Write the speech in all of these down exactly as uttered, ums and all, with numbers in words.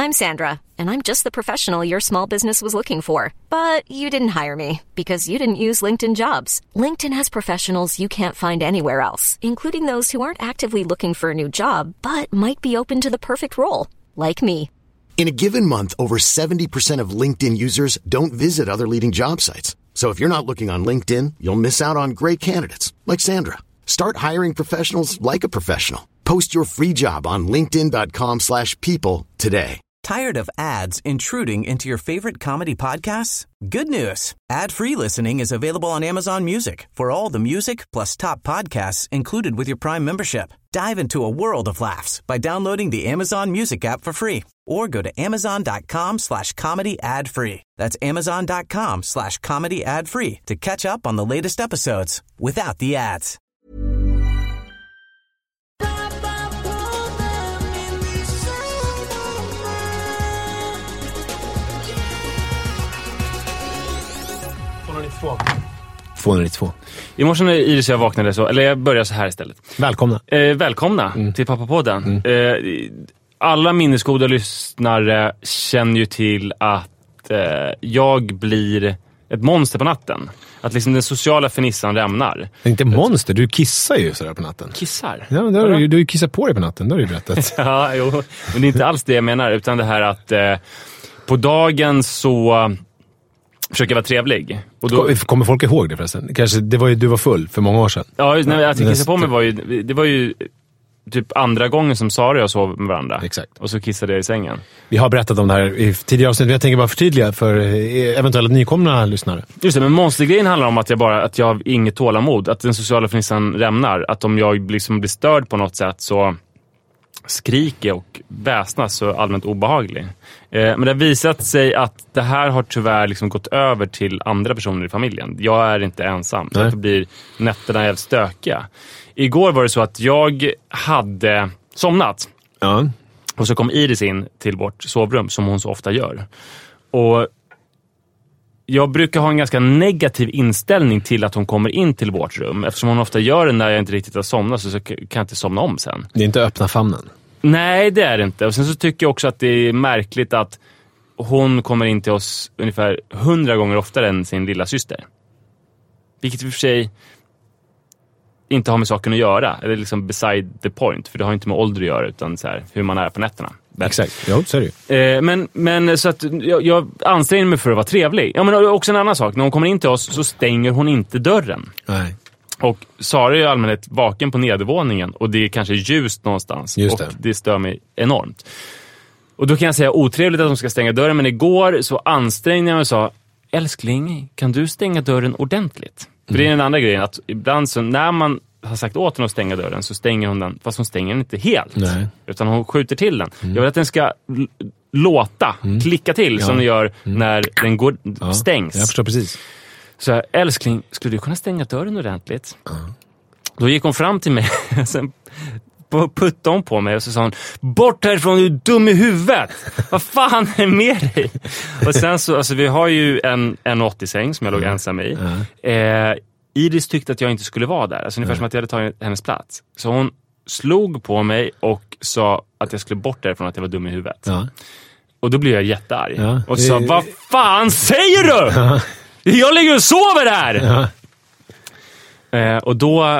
I'm Sandra, and I'm just the professional your small business was looking for. But you didn't hire me because you didn't use LinkedIn Jobs. LinkedIn has professionals you can't find anywhere else, including those who aren't actively looking for a new job, but might be open to the perfect role, like me. In a given month, over seventy percent of LinkedIn users don't visit other leading job sites. So if you're not looking on LinkedIn, you'll miss out on great candidates like Sandra. Start hiring professionals like a professional. Post your free job on linkedin dot com slash people today. Tired of ads intruding into your favorite comedy podcasts? Good news. Ad-free listening is available on Amazon Music for all the music plus top podcasts included with your Prime membership. Dive into a world of laughs by downloading the Amazon Music app for free or go to amazon.com slash comedy ad free. That's amazon.com slash comedy ad free to catch up on the latest episodes without the ads. tvåhundranittiotvå. I morse när Iris och jag vaknade så, eller jag börjar så här istället. Välkomna. Eh, välkomna mm. till Pappapodden. Mm. Eh, alla minnesgoda lyssnare känner ju till att eh, jag blir ett monster på natten. Att liksom den sociala fernissan rämnar. Det är inte monster, du kissar ju sådär på natten. Kissar? Ja, du har ju du kissar på dig på natten, det har du ju berättat. Ja, jo. Men det är inte alls det jag menar, utan det här att eh, på dagen så försöker vara trevlig. Och då... Kommer folk ihåg det förresten? Kanske, det var ju, du var full för många år sedan. Ja, nej, att jag kissade på mig var ju, det var ju typ andra gången som Sara och jag sov med varandra. Exakt. Och så kissade jag i sängen. Vi har berättat om det här i tidigare avsnitt, men jag tänker bara förtydliga för eventuella nykomna lyssnare. Just det, men monstergrejen handlar om att jag bara, att jag har inget tålamod. Att den sociala fernissan rämnar. Att om jag liksom blir störd på något sätt så skriker och väsnas så allmänt obehaglig. Eh, men det har visat sig att det här har tyvärr liksom gått över till andra personer i familjen. Jag är inte ensam. Nej. Därför blir nätterna helt stökiga. Igår var det så att jag hade somnat. Ja. Och så kom Iris in till vårt sovrum som hon så ofta gör. Och jag brukar ha en ganska negativ inställning till att hon kommer in till vårt rum. Eftersom hon ofta gör det när jag inte riktigt har somnat så kan jag inte somna om sen. Det är inte öppna famnen. Nej, det är det inte. Och sen så tycker jag också att det är märkligt att hon kommer in till oss ungefär hundra gånger oftare än sin lilla syster. Vilket i och för sig inte har med saken att göra. Eller liksom beside the point. För det har inte med ålder att göra utan så här, hur man är på nätterna. Exakt, ja, så är det ju. Eh, men, men så att jag, jag anstränger mig för att vara trevlig. Ja, men också en annan sak. När hon kommer in till oss så stänger hon inte dörren. Nej. Och Sara är i allmänhet vaken på nedervåningen. Och det är kanske ljust någonstans. Just det. Och det stör mig enormt. Och då kan jag säga otrevligt att de ska stänga dörren. Men igår så ansträngde jag mig och sa: älskling, kan du stänga dörren ordentligt? För det är den andra grejen. Att ibland så när man har sagt åt henne att stänga dörren så stänger hon den, fast hon stänger den inte helt. Nej. Utan hon skjuter till den. Mm. Jag vill att den ska l- låta, mm. klicka till ja. som den gör mm. när den går, ja. stängs. Jag förstår precis. Så här, älskling, skulle du kunna stänga dörren ordentligt? Ja. Då gick hon fram till mig sen puttade hon på mig och så sa hon: bort härifrån, du är dum i huvudet. Vad fan är med dig? Och sen så, alltså vi har ju en, en åttio-säng som jag låg ensam i. Ja. Eh, Iris tyckte att jag inte skulle vara där. Alltså ungefär ja. som att jag hade tagit hennes plats. Så hon slog på mig och sa att jag skulle bort därifrån, att jag var dum i huvudet. Ja. Och då blev jag jättearg. Ja. Och sa: vad fan säger du? Ja. Jag ligger och sover här! Ja. Eh, och då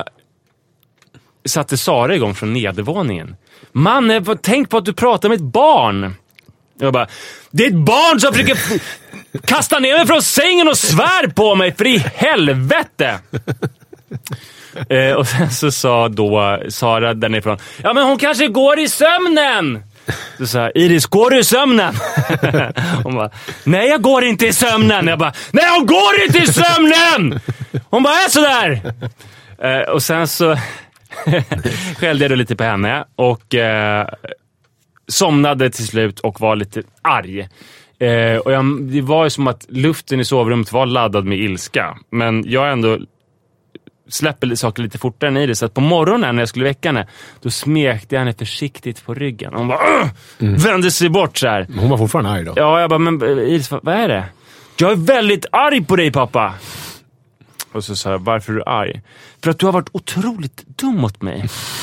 satte Sara igång från nedervåningen. Manne, tänk på att du pratar med ett barn. Jag bara: det är ett barn som försöker f- kasta ner mig från sängen och svär på mig, för i helvete. eh, och sen så sa då Sara därifrån: ja, men hon kanske går i sömnen. Så sa Iris: går du i sömnen? Hon bara: nej, jag går inte i sömnen. Jag bara: nej, hon går inte i sömnen. Hon bara är sådär. eh, och sen så skällde jag då lite på henne och eh, somnade till slut och var lite arg. Eh, och jag, det var ju som att luften i sovrummet var laddad med ilska. Men jag ändå släpper saker lite fortare än i det. Så att på morgonen när jag skulle väcka henne, då smekte jag henne försiktigt på ryggen. Hon bara mm. vände sig bort så här. Hon var fortfarande arg då. Ja, jag bara: men Iris, vad, vad är det? Jag är väldigt arg på dig, pappa. Och så sa jag: varför är du arg? För att du har varit otroligt dum mot mig.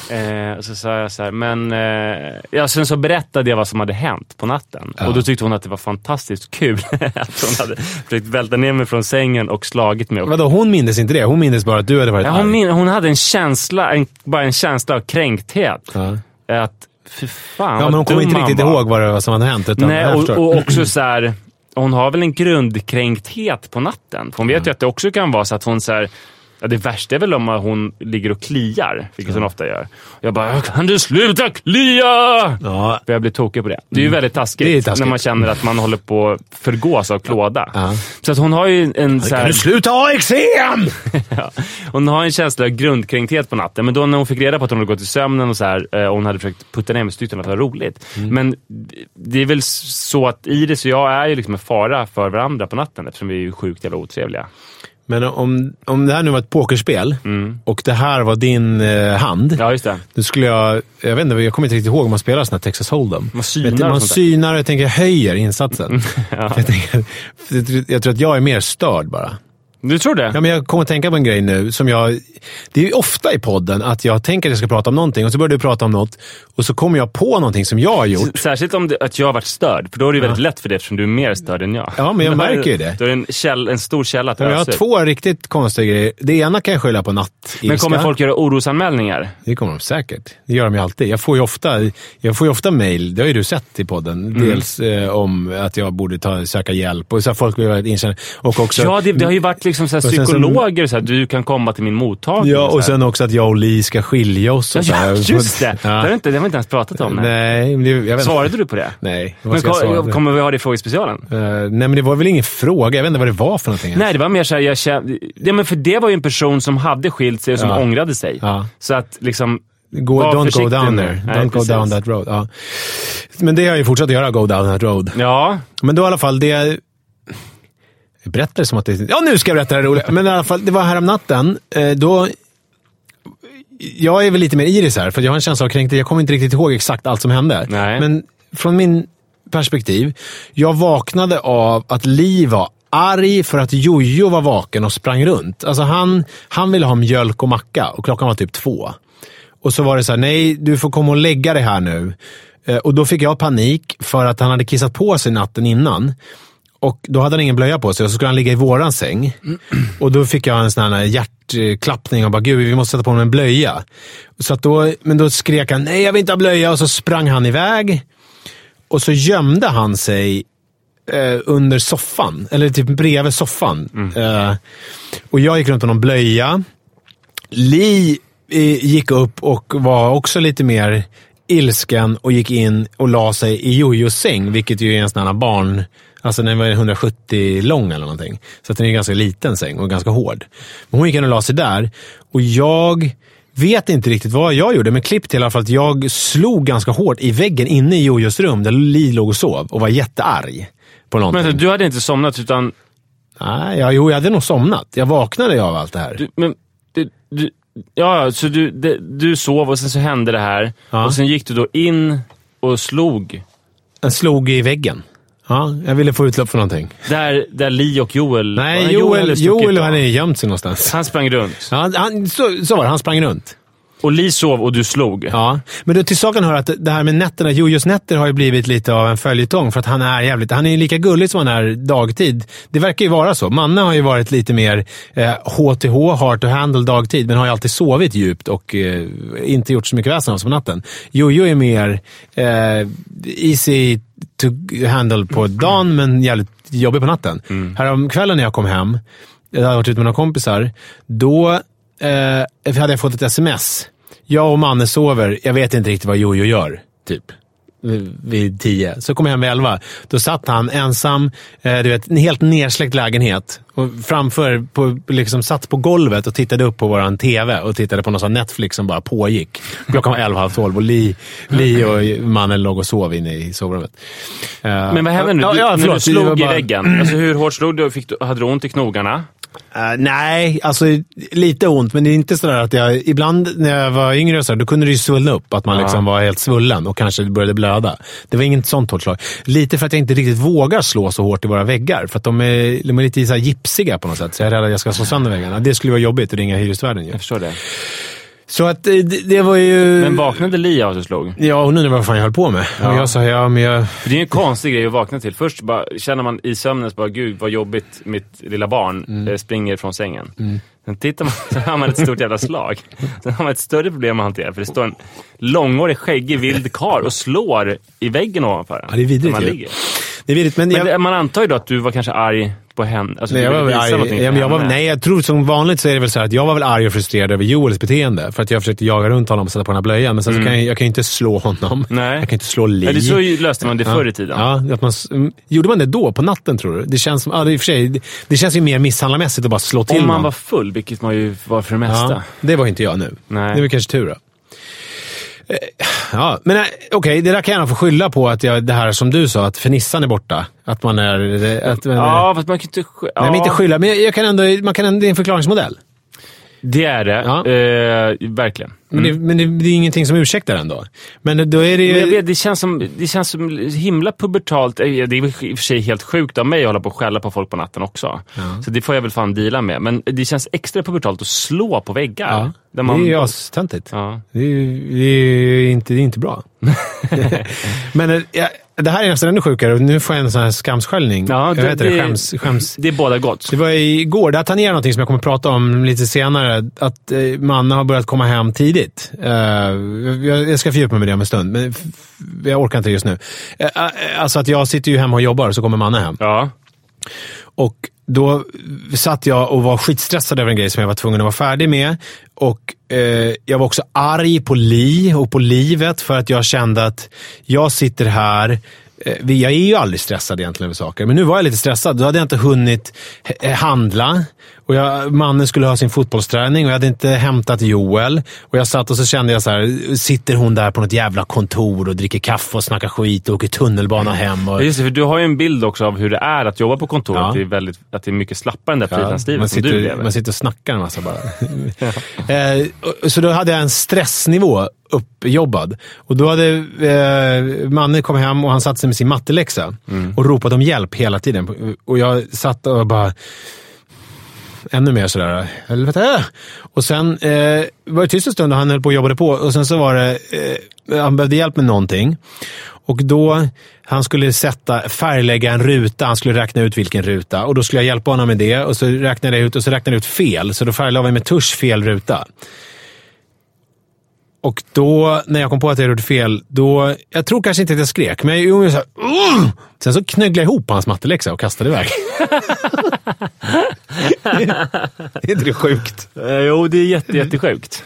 Eh, så sa jag så här, men eh, ja, sen så berättade jag vad som hade hänt på natten. Ja. Och då tyckte hon att det var fantastiskt kul att hon hade försökt välta ner mig från sängen och slagit mig. Och... Vadå, hon minns inte det? Hon minns bara att du hade varit ja, hon, min- hon hade en känsla, en, bara en känsla av kränkthet. Ja. Att, för fan, ja, men hon kommer inte riktigt var. ihåg vad det var som hade hänt. Utan nej, och, och också så här, hon har väl en grundkränkthet på natten. Hon vet mm. ju att det också kan vara så att hon så här, ja, det värsta är väl om hon ligger och kliar, vilket hon ofta gör. Jag bara, kan du sluta klia? Ja. För jag blir tokig på det. Det är ju väldigt taskigt, det är taskigt. När man känner att man håller på att förgås av klåda. Ja. Så att hon har ju en så här... Kan du sluta ha eksem? Ja. Hon har en känsla av grundkränkthet på natten. Men då när hon fick reda på att hon hade gått i sömnen och så här, och hon hade försökt putta ner med stycken att det var roligt. Mm. Men det är väl så att Iris och jag är ju liksom en fara för varandra på natten, eftersom vi är ju sjukt jävla otrevliga. Men om, om det här nu var ett pokerspel mm. och det här var din eh, hand, ja, just det. Då skulle jag, jag vet inte, jag kommer inte riktigt ihåg om man spelar såna här Texas Hold'em. Man synar, man synar och jag tänker, jag höjer insatsen. Ja. jag, tänker, jag tror att jag är mer störd bara. Du tror det? Ja, men jag kommer att tänka på en grej nu som jag... Det är ju ofta i podden att jag tänker att jag ska prata om någonting och så börjar du prata om något och så kommer jag på någonting som jag har gjort. Särskilt om det, att jag har varit störd, för då är det väldigt ja. lätt för det eftersom du är mer störd än jag. Ja, men jag märker ju det. Då är det en, käll, en stor källa att ja, jag har två riktigt konstiga grejer. Det ena kan jag skylla på natt. Men kommer folk göra orosanmälningar? Det kommer de säkert. Det gör de ju alltid. Jag får ju ofta, jag får ju ofta mejl, det har ju du sett i podden, mm. dels eh, om att jag borde ta, söka hjälp och så folk vill inkänna. Och också, ja, det, det har ju varit liksom så här psykologer så här, du kan komma till min mottagning. Ja, och sen också att jag och Li ska skilja oss. Och ja, så här. just det. Ja. Det har inte, det har vi inte ens pratat om. Nej. nej jag vet Svarade du på det? Nej. Men kom, kommer vi ha det i frågespecialen? Uh, nej, men det var väl ingen fråga. Jag vet inte vad det var för någonting. Nej, det var mer så här, jag kände, ja, men för det var ju en person som hade skilt sig och som ja. ångrade sig. Ja. Så att liksom... Go, don't go down there. Nej, don't precis. go down that road. Ja. Men det har jag ju fortsatt att göra, go down that road. Ja. Men då i alla fall, det... Jag berättar som att det... Ja, nu ska jag berätta det roliga. Men i alla fall, det var här om natten. Eh, då... Jag är väl lite mer Iris här, för jag har en känsla av kränkthet. Jag kommer inte riktigt ihåg exakt allt som hände. Nej. Men från min perspektiv, jag vaknade av att Li var arg för att Jojo var vaken och sprang runt. Alltså han, han ville ha mjölk och macka och klockan var typ två. Och så var det så här, nej, du får komma och lägga dig här nu. Eh, och då fick jag panik för att han hade kissat på sig natten innan. Och då hade han ingen blöja på sig och så skulle han ligga i våran säng. Mm. Och då fick jag en sån här hjärtklappning och bara, gud, vi måste sätta på honom en blöja. Så att då, men då skrek han, nej, jag vill inte ha blöja. Och så sprang han iväg. Och så gömde han sig eh, under soffan. Eller typ bredvid soffan. Mm. Eh, och jag gick runt med någon blöja. Li eh, gick upp och var också lite mer ilsken och gick in och la sig i Jojos säng. Vilket ju är en sån här barn... Alltså den var hundrasjuttio lång eller någonting. Så att den är en ganska liten säng och ganska hård. Men hon gick in och la sig där. Och jag vet inte riktigt vad jag gjorde. Men klipp till i alla fall att jag slog ganska hårt i väggen inne i Jojos rum. Där Li låg och sov. Och var jättearg på någonting. Men du hade inte somnat utan... Nej, jag, jo, jag hade nog somnat. Jag vaknade av allt det här. Du, men... Du, du, ja, så du, det, du sov och sen så hände det här. Ja. Och sen gick du då in och slog. Jag slog i väggen. Ja, jag ville få utlopp för någonting. Där, där Li och Joel... Nej, Joel, Joel, Joel hade gömt sig någonstans. Han sprang runt. Ja, han, så, så var det, han sprang runt. Och Li sov och du slog. Ja, men då till saken hör att det här med nätterna, Jojos nätter har ju blivit lite av en följetong för att han är jävligt, han är ju lika gullig som han är dagtid. Det verkar ju vara så. Manne har ju varit lite mer eh, H T H, hard to handle dagtid, men har ju alltid sovit djupt och eh, inte gjort så mycket väsen av som natten. Jojo är mer eh, easy to handle på dagen, men jävligt jobbig på natten. Mm. Härom kvällen när jag kom hem, jag hade varit ute med några kompisar, då Eh, hade jag fått ett sms. Jag och Manne sover. Jag vet inte riktigt vad Jojo gör. Typ. Vid tio. Så kom jag hem vid elva. Då satt han ensam. Eh, du vet, en helt nersläckt lägenhet. Och framför, på, liksom satt på golvet och tittade upp på våran tv. Och tittade på någon sån Netflix som bara pågick. Klockan var elva, halv tolv. Och Li, Li och Manne låg och sov inne i sovrummet. Eh, Men vad hände nu? Ja, ja, när förlåt, du slog bara... i väggen. Alltså hur hårt slog du? Fick du? Hade du ont i knogarna? Uh, nej, alltså lite ont, men det är inte sådär att jag ibland när jag var yngre och så, då kunde det ju svullna upp att man ja. liksom var helt svullen och kanske började blöda. Det var inget sånt hårt slag. Lite för att jag inte riktigt vågar slå så hårt i våra väggar, för att de är, de är lite så här gipsiga på något sätt, så jag är rädd att jag ska slå sönder väggarna. Det skulle vara jobbigt att ringa hyresvärden ju. Jag förstår det. Så att det, det var ju... Men vaknade Li av att du slog? Ja, och nu vad fan jag höll på med. Ja. Och jag sa, ja, men jag... För det är ju en konstig grej att vakna till. Först bara, känner man i sömnen, bara, gud vad jobbigt mitt lilla barn mm. springer från sängen. Mm. Sen tittar man, så har man ett stort jävla slag. Sen har man ett större problem att hantera. För det står en långårig, skäggig, vild karl och slår i väggen ovanför. Ja, det är vidrigt. Man ligger. Det är vidrigt, men, men jag... man antar ju då att du var kanske arg på henne. Alltså, nej, jag var arg. Ja, men jag var, nej, jag tror som vanligt så är det väl så här att jag var väl arg och frustrerad över Joels beteende. För att jag försökte jaga runt honom och sätta på den här blöjan. Men sen mm. så kan jag, jag kan ju inte slå honom. Nej. Jag kan inte slå Li. Ja, det så löste man det ja. förr i tiden. Ja, att man, gjorde man det då på natten, tror du? Det känns som, ja, det, i och för sig, det, det känns ju mer misshandlarmässigt att bara slå till om man någon. Var full, vilket man ju var för det mesta. Ja, det var inte jag nu. Nej. Det var kanske tur då. Ja, men okej, okay, det där kan jag få skylla på att jag, det här som du sa, att fernissan är borta. Att man är... Att, ja, fast man kan inte skylla. Nej, men inte skylla, men jag kan ändå, man kan ändå, det är en förklaringsmodell. Det är det, ja. eh, verkligen. Mm. Men, det, men det, det är ingenting som ursäktar ändå. Men då är det ju... Men jag vet, det känns som, det känns som himla pubertalt. Det är i och för sig helt sjukt av mig att hålla på och skälla på folk på natten också. Ja. Så det får jag väl fan deala med. Men det känns extra pubertalt att slå på väggar. Ja. Där man... Det är ju astöntigt. Ja. Det, det är inte, det är inte bra. Men ja, det här är nästan ännu sjukare och nu får jag en sån här skamskällning. Ja, det, jag vet det, det, skäms, skäms. Det är båda gott. Det var igår, där tar ner någonting som jag kommer att prata om lite senare. Att eh, mannen har börjat komma hem tidigt. Uh, jag, jag ska fördjupa mig med det om en stund, men f- jag orkar inte just nu. Uh, alltså att jag sitter ju hemma och jobbar och så kommer mannen hem. Ja. Och då satt jag och var skitstressad över en grej som jag var tvungen att vara färdig med. Och eh, jag var också arg på Li och på livet för att jag kände att jag sitter här. Eh, jag är ju aldrig stressad egentligen över saker. Men nu var jag lite stressad. Då hade jag inte hunnit h- handla. Och jag, mannen skulle ha sin fotbollsträning och jag hade inte hämtat Joel. Och jag satt och så kände jag så här, sitter hon där på något jävla kontor och dricker kaffe och snackar skit och åker tunnelbana hem. Och... Just det, för du har ju en bild också av hur det är att jobba på kontor. Ja. Att, det är väldigt, att det är mycket slappare än det frilanslivet ja, som du lever. Man sitter och snackar en massa bara. eh, så då hade jag en stressnivå uppjobbad. Och då hade eh, mannen kommit hem och han satt sig med sin matteläxa mm. och ropade om hjälp hela tiden. Och jag satt och bara... ännu mer sådär, helvete. Och sen eh, var det tyst en stund och han höll på och jobbade på. Och sen så var det, eh, han behövde hjälp med någonting. Och då, han skulle sätta, färglägga en ruta. Han skulle räkna ut vilken ruta. Och då skulle jag hjälpa honom med det. Och så räknade jag ut, och så räknade jag ut fel. Så då färglade vi med tusch fel ruta. Och då, när jag kom på att jag gjorde fel, då, jag tror kanske inte att jag skrek, men jag gjorde så här, uh! Sen så knögglade jag ihop hans matteläxa och kastade iväg. Det är inte det sjukt? Eh, jo, det är jätte, jättesjukt.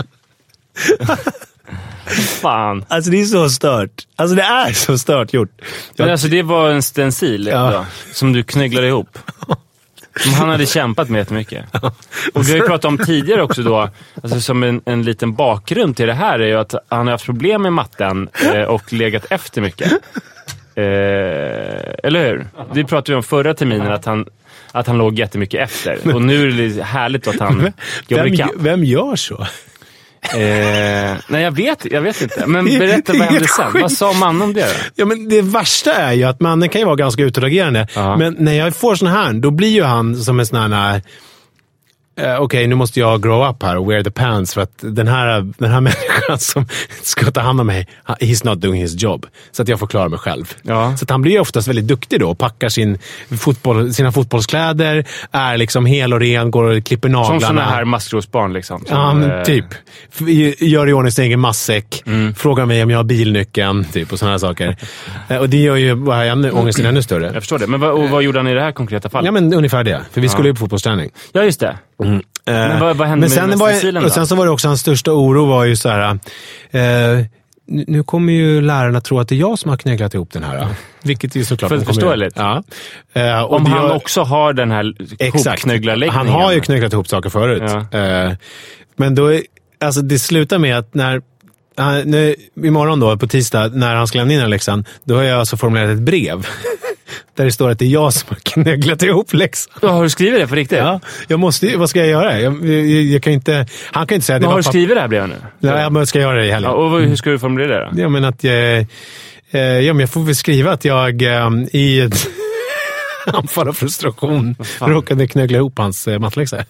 Fan. Alltså det är så stört. Alltså det är så stört gjort. Men alltså det var en stencil ja. då, som du knögglade ihop. Som han hade kämpat med jättemycket. Och vi har ju pratat om tidigare också då, alltså som en, en liten bakgrund till det här är ju att han har haft problem med matten eh, och legat efter mycket. Eh, eller hur? Det pratade vi om förra terminen att han, att han låg jättemycket efter. Och nu är det härligt att han jobbar i kapp. Vem gör så? Eh, nej jag vet, jag vet inte. Men berätta vad hände sen. Vad sa mannen om det då? Ja, men det värsta är ju att mannen kan ju vara ganska utåtagerande. Uh-huh. Men när jag får sån här, då blir ju han som en sån här... Uh, Okej, okay, nu måste jag grow up här och wear the pants för att den här, den här människan som ska ta hand om mig, he's not doing his job. Så att jag får klara mig själv. Ja. Så att han blir ju oftast väldigt duktig då och packar sin fotboll, sina fotbollskläder, är liksom hel och ren, går och klipper naglarna. Som såna här maskrosbarn liksom. Som, ja, men, typ. Gör i ordning sin egen matsäck, mm. frågar mig om jag har bilnyckeln, typ, och såna här saker. Och det gör ju bara ännu, ångesten ännu större. Jag förstår det. Men vad, och vad gjorde han i det här konkreta fallet? Ja, men ungefär det. För vi skulle ju på fotbollsträning. Ja, just det. Mm. Men vad, vad hände men sen med var stencilen jag, och sen så var det också hans största oro var ju så här. Eh, nu kommer ju lärarna tro att det är jag som har knägglat ihop den här. Vilket är såklart. För att förstå lite. Ja. Eh, och om han jag, också har den här hopknögglarläggningen. Han har ju knögglat ihop saker förut. Ja. Eh, men då, alltså det slutar med att när Uh, nu, imorgon då, på tisdag, när han ska lämna in den läxan, då har jag alltså formulerat ett brev där det står att det är jag som har knögglat ihop läxan. Ja, har du skrivit det på riktigt? Ja, jag måste, vad ska jag göra? Jag, jag, jag kan inte, han kan inte säga att det var... Har du skrivit det här brevet nu? Ja, jag men ska göra det i helgen. Ja, och hur ska du formulera det då? Ja, men att jag, eh, ja, men jag får väl skriva att jag eh, i ett anfall av frustration råkade knöggla ihop hans eh, mattläxa.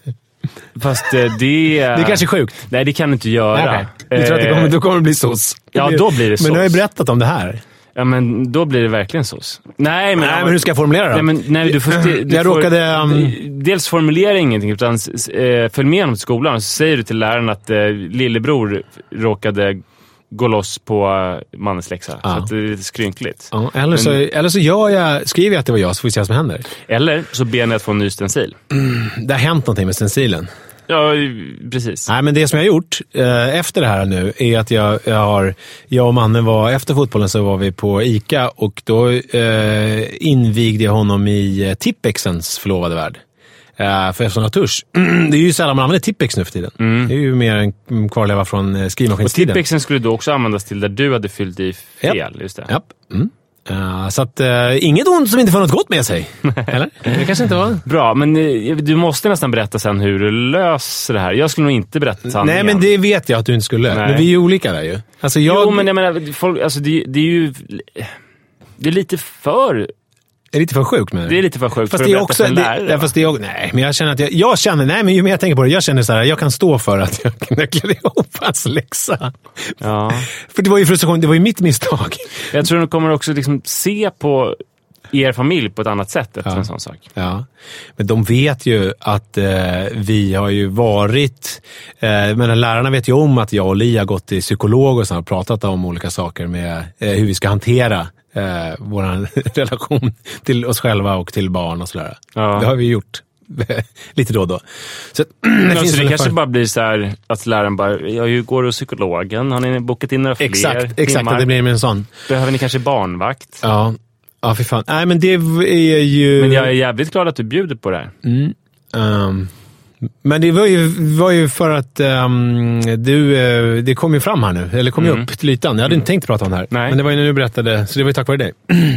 Fast eh, det... Det är kanske sjukt. Nej, det kan du inte göra. Nej, okay. Du tror att det kommer, då kommer det bli sås? Ja, då blir det sås. Men du har ju berättat om det här. Ja, men då blir det verkligen sås. Nej, men, nej, men hur ska jag formulera det? Nej, men, nej, du får, du jag får, råkade... Um... Dels formulera ingenting, utan eh, följ med dem till skolan och så säger du till läraren att eh, lillebror råkade gå loss på uh, mannens läxa. Ja. Så att det är lite skrynkligt. Ja, eller, så, men, eller så gör jag, skriver jag att det var jag, så får vi se vad som händer. Eller så ber ni att få en ny stencil. Mm, det har hänt någonting med stencilen. Ja, precis. Nej, men det som jag har gjort eh, efter det här nu är att jag, jag har... Jag och mannen var, efter fotbollen så var vi på ICA och då eh, invigde jag honom i eh, Tippexens förlovade värld. Uh, för eftersom tusch. Det är ju sällan man använder Tippex nu för tiden. Mm. Det är ju mer en kvarleva från uh, skrivmaskinstiden. Och Tippexen skulle då också användas till där du hade fyllt i fel, Japp. Just det. Japp. Mm. Uh, så att uh, inget ont som inte får något gott med sig. Eller? Det kanske inte var. Bra, men uh, du måste nästan berätta sen hur du löser det här. Jag skulle nog inte berätta sanningen. Nej, men det vet jag att du inte skulle. Nej. Men vi är ju olika där ju. Alltså, jag... Jo, men jag menar, folk, alltså, det, det är ju... Det är lite för... Det är lite för sjukt med det. Det är lite för sjukt fast för det att är också, berätta för en lärare. Det, fast det är, nej, men jag känner att jag, jag känner, nej, men ju mer jag tänker på det, jag känner så här, jag kan stå för att jag knäckade ihop hans läxa. Ja. För det var ju frustration, det var ju mitt misstag. Jag tror att de kommer också liksom se på er familj på ett annat sätt efter ja. En sån sak. Ja, men de vet ju att eh, vi har ju varit, eh, men lärarna vet ju om att jag och Li har gått till psykolog och så har pratat om olika saker med eh, hur vi ska hantera Eh, vår relation till oss själva och till barn och sådär. Ja. Det har vi gjort lite då och då. Så, det, ja, finns så det kanske för... bara blir så här att läraren bara, jag går hos psykologen, har ni bokat in några fler Exakt, exakt att det blir med en sån. Behöver ni kanske barnvakt? Ja, ja för fan. Nej, men det är ju... Men jag är jävligt glad att du bjuder på det här. Mm. Um... Men det var ju, var ju för att um, du, uh, det kom ju fram här nu, eller kom mm. ju upp till ytan. Jag hade mm. inte tänkt prata om det här, Nej. Men det var ju när du berättade, så det var ju tack vare dig.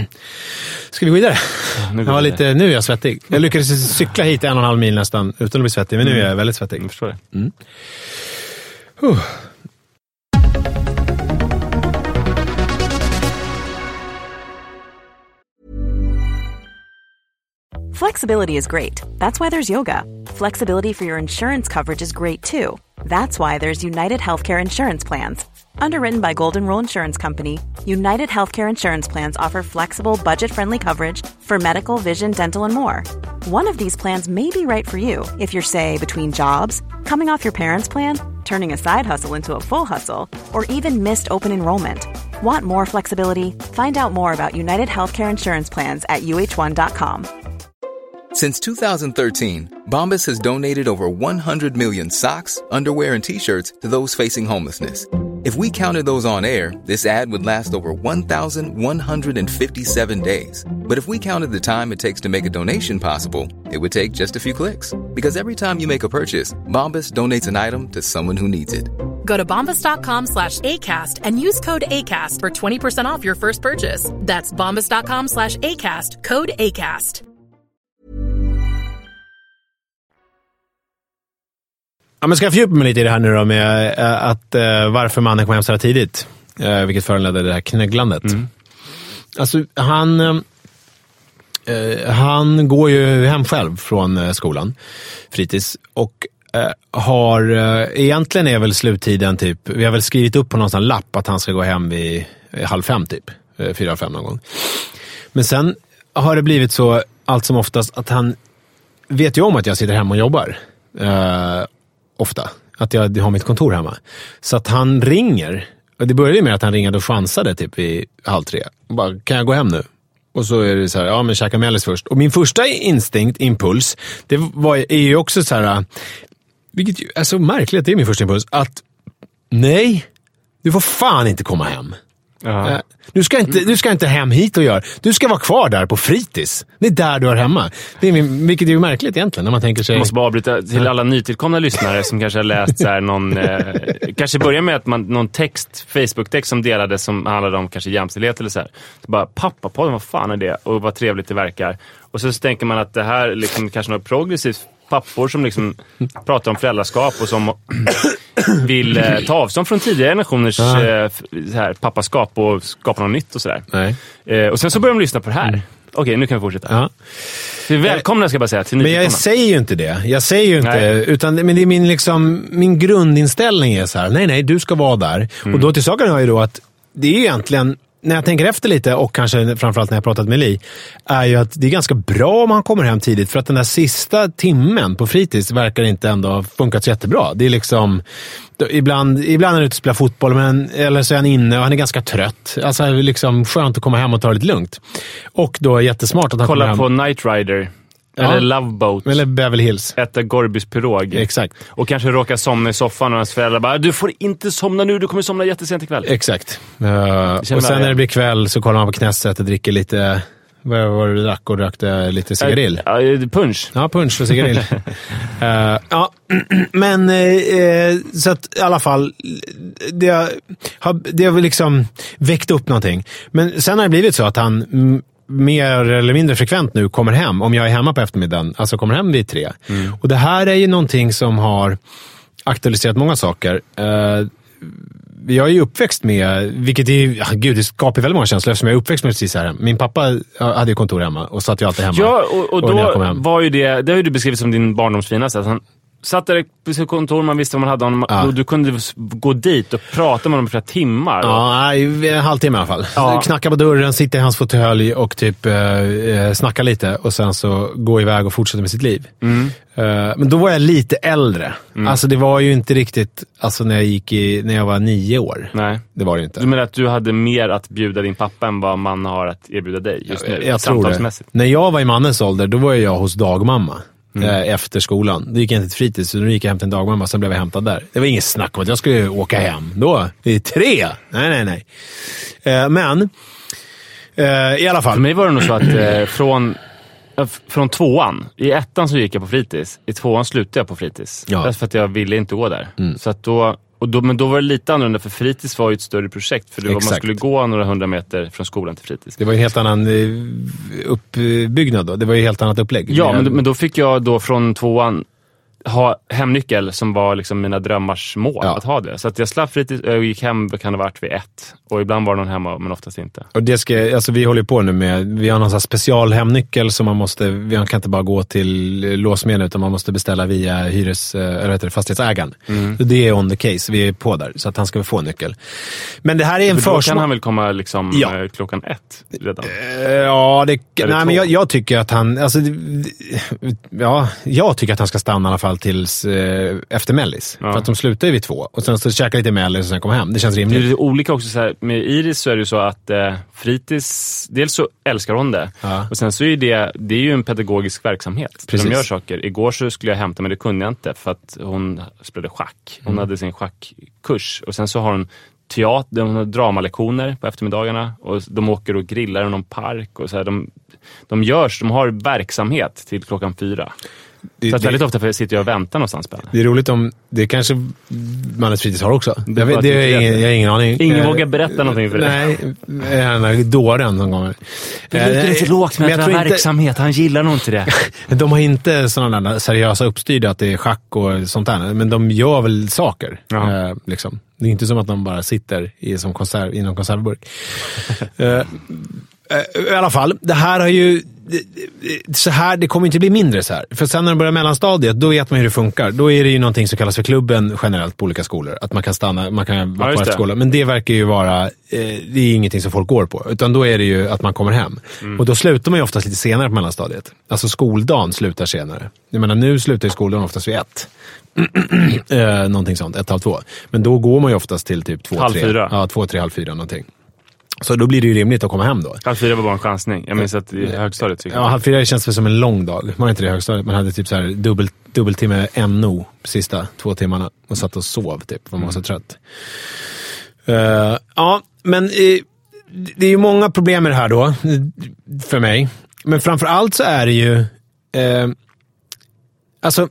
Ska vi gå vidare? Ja, nu, jag var lite, nu är jag svettig. Jag lyckades cykla hit en och en halv mil nästan utan att bli svettig, men nu är jag väldigt svettig. Jag förstår det. Mm. Uh. Flexibility is great. That's why there's yoga. Flexibility for your insurance coverage is great too. That's why there's United Healthcare Insurance Plans. Underwritten by Golden Rule Insurance Company, United Healthcare Insurance Plans offer flexible, budget-friendly coverage for medical, vision, dental, and more. One of these plans may be right for you if you're, say, between jobs, coming off your parents' plan, turning a side hustle into a full hustle, or even missed open enrollment. Want more flexibility? Find out more about United Healthcare Insurance Plans at U H one dot com. Since two thousand thirteen, Bombas has donated over one hundred million socks, underwear, and T-shirts to those facing homelessness. If we counted those on air, this ad would last over one thousand one hundred fifty-seven days. But if we counted the time it takes to make a donation possible, it would take just a few clicks. Because every time you make a purchase, Bombas donates an item to someone who needs it. Go to bombas.com slash ACAST and use code ACAST for twenty percent off your first purchase. That's bombas.com slash ACAST, code ACAST. Ja, men ska jag fördjupa mig lite i det här nu då med äh, att äh, varför mannen kom hem så här tidigt, äh, vilket föranledde det här knägglandet. Mm. Alltså han äh, han går ju hem själv från äh, skolan, fritids, och äh, har äh, egentligen är väl sluttiden typ, vi har väl skrivit upp på någonstans lapp att han ska gå hem vid äh, halv fem typ, äh, fyra fem någon gång. Men sen har det blivit så allt som oftast att han vet ju om att jag sitter hemma och jobbar. Äh, ofta. Att jag har mitt kontor hemma. Så att han ringer. Och det började med att han ringade och chansade typ vid halv tre. Och bara, kan jag gå hem nu? Och så är det så här, ja men käka mellis först. Och min första instinkt, impuls, det var, är ju också så här, vilket är så märkligt, det är min första impuls, att nej, du får fan inte komma hem. Uh, du, ska inte, du ska inte hem hit och göra. Du ska vara kvar där på fritids. Det är där du är hemma. Det är min, vilket är ju märkligt egentligen när man tänker sig. Jag måste bara avbryta till alla nytillkomna lyssnare som kanske har läst så här någon eh, kanske börjar med att man någon text, Facebook-text som delades som handlade om kanske jämställdhet eller så här. Så bara, pappa på vad fan är det? Och vad trevligt det verkar. Och så, så tänker man att det här liksom kanske något progressivt pappor som liksom pratar om föräldraskap och som vill eh, ta avstånd från tidigare generationers eh, så här, pappaskap och skapa något nytt och sådär. Eh, och sen så börjar de lyssna på det här. Okej, nu kan vi fortsätta. Ja. Så välkomna ska jag bara säga till Men jag säger ju inte det. Jag säger ju inte, nej. utan men det är min, liksom, min grundinställning är så här, nej, nej, du ska vara där. Mm. Och då till saken har ju då att det är egentligen, när jag tänker efter lite, och kanske framförallt när jag pratat med Li, är ju att det är ganska bra om han kommer hem tidigt, för att den där sista timmen på fritids verkar inte ändå ha funkat jättebra. Det är liksom, ibland, ibland är han ute och spelar fotboll, men, eller så är han inne och han är ganska trött. Alltså det är liksom skönt att komma hem och ta det lite lugnt. Och då är det jättesmart att han kolla kommer hem. på Knight Rider. Ja. Eller Love Boat. Eller Beverly Hills. Äta Gorbys pirog. Exakt. Och kanske råka somna i soffan och hans föräldrar bara, du får inte somna nu, du kommer somna jättesent ikväll. Exakt. Uh, och sen när det blir kväll så kollar man på Knesset och dricker lite, vad var det du drack? Och drackte lite cigarill. Ja, punch. Ja, punch och cigarill. uh, ja, men uh, så att i alla fall det har, det har liksom väckt upp någonting. Men sen har det blivit så att han m- mer eller mindre frekvent nu kommer hem, om jag är hemma på eftermiddagen, alltså kommer hem vid tre. Mm. Och det här är ju någonting som har aktualiserat många saker. Uh, jag är ju uppväxt med, vilket är, ja, gud, det skapar väldigt många känslor eftersom jag är uppväxt med precis här. Min pappa hade ju kontor hemma och satt ju alltid hemma. Ja, och, och då och var ju det, det har ju du beskrivit som din barndomsfinaste, att han satt där på sitt kontor, man visste vad man hade honom, ja. Och du kunde gå dit och prata med honom i flera timmar. Ja, en halvtimme i alla fall. Ja. Knacka på dörren, sitta i hans fåtölj och typ eh, snacka lite och sen så gå iväg och fortsätta med sitt liv. Mm. Eh, men då var jag lite äldre. Mm. Alltså det var ju inte riktigt, alltså när jag gick i, när jag var nio år. Nej. Det var det inte. Du menar att du hade mer att bjuda din pappa än vad man har att erbjuda dig just nu? Jag, jag tror det. När jag var i mannens ålder, då var jag hos dagmamma. Mm. Efter skolan. Då gick jag inte till fritids, så då gick jag hem till en dagmamma, sen blev jag hämtad där. Det var inget snack om att jag skulle åka hem. Då, i tre. Nej, nej, nej. Eh, men, eh, i alla fall. För mig var det nog så att eh, från, eh, från tvåan, i ettan så gick jag på fritids. I tvåan slutade jag på fritids. Ja. Därför att jag ville inte gå där. Mm. Så att då... Och då, men då var det lite annorlunda, för fritids var ju ett större projekt. För det var, man skulle gå några hundra meter från skolan till fritids. Det var en helt annan uppbyggnad då. Det var ju helt annat upplägg. Ja, men, men då fick jag då från tvåan ha hemnyckel som var liksom mina drömmars mål, ja. Att ha det. Så att jag slapp fritids, jag gick hem, kan det ha varit vid ett. Och ibland var någon hemma, men oftast inte. Och det ska, alltså vi håller på nu med, vi har någon sån här special hemnyckel som man måste, vi kan inte bara gå till låsmen utan man måste beställa via hyres, eller heter det, fastighetsägaren. Mm. Det är on the case, vi är på där, så att han ska få nyckel. Men det här är en försmak. Då kan han väl komma liksom ja. klockan ett redan? Uh, ja, det, nej, men jag, jag tycker att han, alltså, ja, jag tycker att han ska stanna i alla fall tills eh, efter Mellis. Ja. För att de slutar vid två. Och sen så käkar lite Mellis och sen kommer hem. Det känns rimligt. Det är olika också så här, med Iris så är det ju så att eh, fritids, dels så älskar hon det. Ja. Och sen så är det, det är ju en pedagogisk verksamhet. Precis. De gör saker. Igår så skulle jag hämta, men det kunde jag inte för att hon spelade schack. Hon mm. hade sin schackkurs. Och sen så har hon teater, hon har dramalektioner på eftermiddagarna. Och de åker och grillar i någon park. Och så här, de, de görs, de har verksamhet till klockan fyra. Det, så att väldigt det, ofta sitter jag och väntar någonstans. På. Det är roligt om, det kanske Mannens fritids har också. Det, det, det är ingen, jag har ingen aning. Ingen eh, vågar berätta någonting för nej, det. Nej, han är dåren någon gång. Det är eh, lite lågt med att det var verksamhet, inte, han gillar nog inte det. De har inte sådana där seriösa uppstyrda att det är schack och sånt där. Men de gör väl saker. Eh, liksom. Det är inte som att de bara sitter i, som konserv, i någon konservburk. eh, I alla fall, det här har ju så här, det kommer inte bli mindre så här. För sen när de börjar mellanstadiet, då vet man hur det funkar. Då är det ju någonting som kallas för klubben generellt på olika skolor. Att man kan stanna, man kan vara ja, på skolan. Men det verkar ju vara, eh, det är ingenting som folk går på. Utan då är det ju att man kommer hem. Mm. Och då slutar man ju oftast lite senare på mellanstadiet. Alltså skoldagen slutar senare. Jag menar, nu slutar ju skoldagen oftast vid ett. eh, någonting sånt, ett, halv två. Men då går man ju oftast till typ två, halv tre. Fyra. Ja, två, tre, halv fyra någonting. Så då blir det ju rimligt att komma hem då. Halv fyra var bara en chansning. Jag minns att i högstadiet tycker jag. Ja, halv fyra känns väl som en lång dag. Man har inte det i högstadiet. Man hade typ så här dubbel, dubbeltimme N O sista två timmarna. Och satt och sov typ. Man var så trött. Uh, ja, men uh, det är ju många problem med det här då. För mig. Men framförallt så är det ju uh, alltså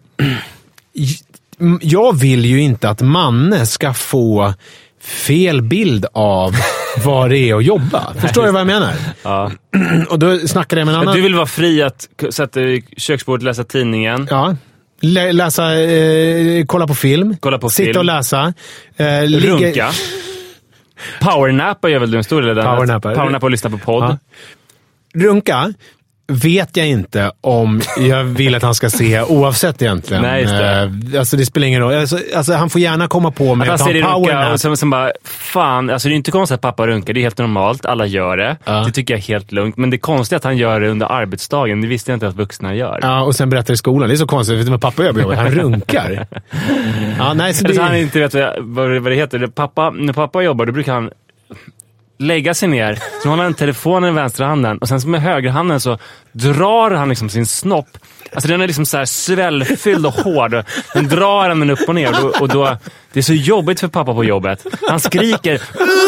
jag vill ju inte att Manne ska få fel bild av vad det är att jobba. Förstår du vad jag menar? Ja. Och då snackar jag med en annan. Du vill vara fri att sätta i köksbordet, läsa tidningen. Ja. Lä- läsa, eh, kolla på film. Kolla på sitta film. och läsa. Eh, ligga... Runka. Powernappa gör väl du en stor del av den. Powernappa. Powernappa och lyssna på podd. Ja. runka vet jag inte om jag vill att han ska se oavsett egentligen. Nej, just det. Uh, alltså det spelar ingen roll. Alltså, alltså, han får gärna komma på med att, att han power och sen, sen bara, fan, alltså det är inte konstigt att pappa runkar, det är helt normalt, alla gör det. Uh. Det tycker jag är helt lugnt, men det är konstigt att han gör det under arbetsdagen, det visste jag inte att vuxna gör. Ja, uh, och sen berättar i skolan, det är så konstigt, vet du vad pappa gör? Han runkar. uh, nej, så det... så han inte vet vad det, vad det heter. Pappa, när pappa jobbar, då brukar han lägga sig ner, så håller han telefonen i vänstra handen och sen med högerhanden så drar han liksom sin snopp. Alltså den är liksom så här svällfylld och hård. Den drar han den upp och ner och då, och då det är så jobbigt för pappa på jobbet. Han skriker.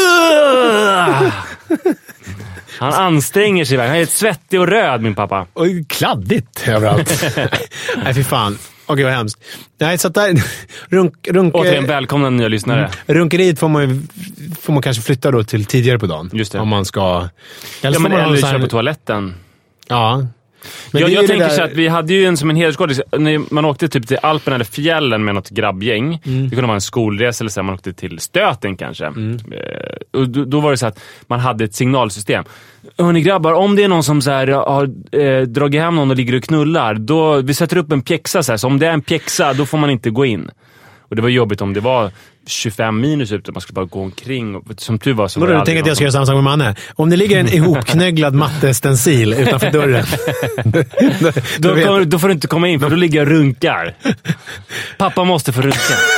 Han anstränger sig. Han är helt svettig och röd, min pappa. Och kladdigt överallt. Nej, fy fan. Okej, vad hemskt. Nej, så att där... Runk, runk, Återigen, välkomna nya lyssnare. Mm, runkeriet får man, får man kanske flytta då till tidigare på dagen. Just det. Om man ska... Eller, ja, men eller köra här... på toaletten. Ja. Men jag jag tänker där... så att vi hade ju en som en hedersskådis. När man åkte typ till Alpen eller fjällen med något grabbgäng. Mm. Det kunde vara en skolresa eller så. Man åkte till Stöten kanske. Mm. Och då, då var det så att man hade ett signalsystem. Hörrni grabbar, om det är någon som så här, har eh, dragit hem någon och ligger och knullar, då vi sätter upp en pjäxa så här. Så om det är en pjäxa, då får man inte gå in. Och det var jobbigt om det var tjugofem minus ute och man skulle bara gå omkring. Och, som tur var så var det. Du tänker att jag ska göra samma sak med Manne. Om det ligger en ihopknögglad mattestencil utanför dörren. då, då, då, kommer, då får du inte komma in för då ligger jag och runkar. Pappa måste få runka.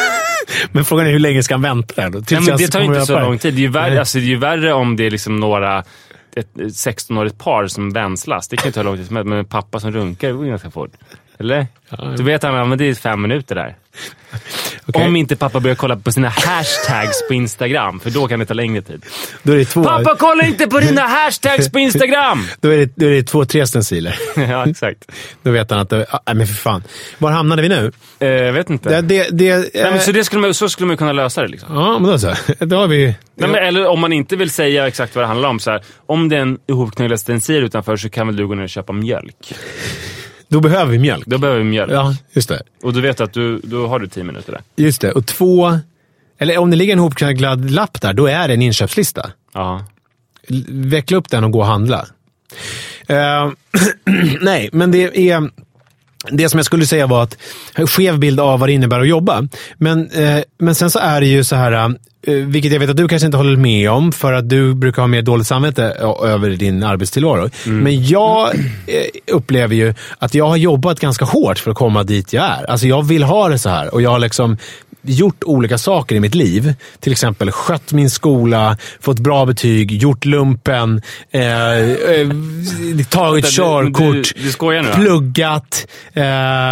Men frågan är hur länge ska han vänta där då? Nej, men det tar inte så lång tid. Det är ju värre, alltså, det är ju värre om det är liksom några ett sexton-årigt par som vänslas. Det kan ju ta lång tid. Men pappa som runkar, det går ganska fort. Eller? Ja, du vet han, men det är fem minuter där. Okay. Om inte pappa börjar kolla på sina hashtags på Instagram, för då kan det ta längre tid. Då är det två... Pappa, kolla inte på dina hashtags på Instagram! då, är det, då är det två, tre stenciler. Ja, exakt. Då vet han att... Det, nej, men för fan. Var hamnade vi nu? Eh, jag vet inte. Det, det, det, nej, men så, det skulle man, så skulle man kunna lösa det liksom. Ja, men då så. Då har vi... Nej, men, eller om man inte vill säga exakt vad det handlar om. Så här, om det är en ihopknögglad stencil utanför så kan väl du gå ner och köpa mjölk. Då behöver vi mjölk. Då behöver vi mjölk. Ja, just det. Och du vet att du, då har du tio minuter där. Just det. Och två... Eller om det ligger en hopknögglad lapp där, då är det en inköpslista. Ja. Veckla upp den och gå och handla. Uh, nej, men det är... Det som jag skulle säga var att skev bild av vad det innebär att jobba. Men, eh, men sen så är det ju så här, eh, vilket jag vet att du kanske inte håller med om för att du brukar ha mer dåligt samvete över din arbetstillvaro. Mm. Men jag eh, upplever ju att jag har jobbat ganska hårt för att komma dit jag är. Alltså jag vill ha det så här och jag har liksom gjort olika saker i mitt liv. Till exempel skött min skola, fått bra betyg, gjort lumpen, eh, eh, tagit du, körkort, du, du skojar nu, pluggat. Eh,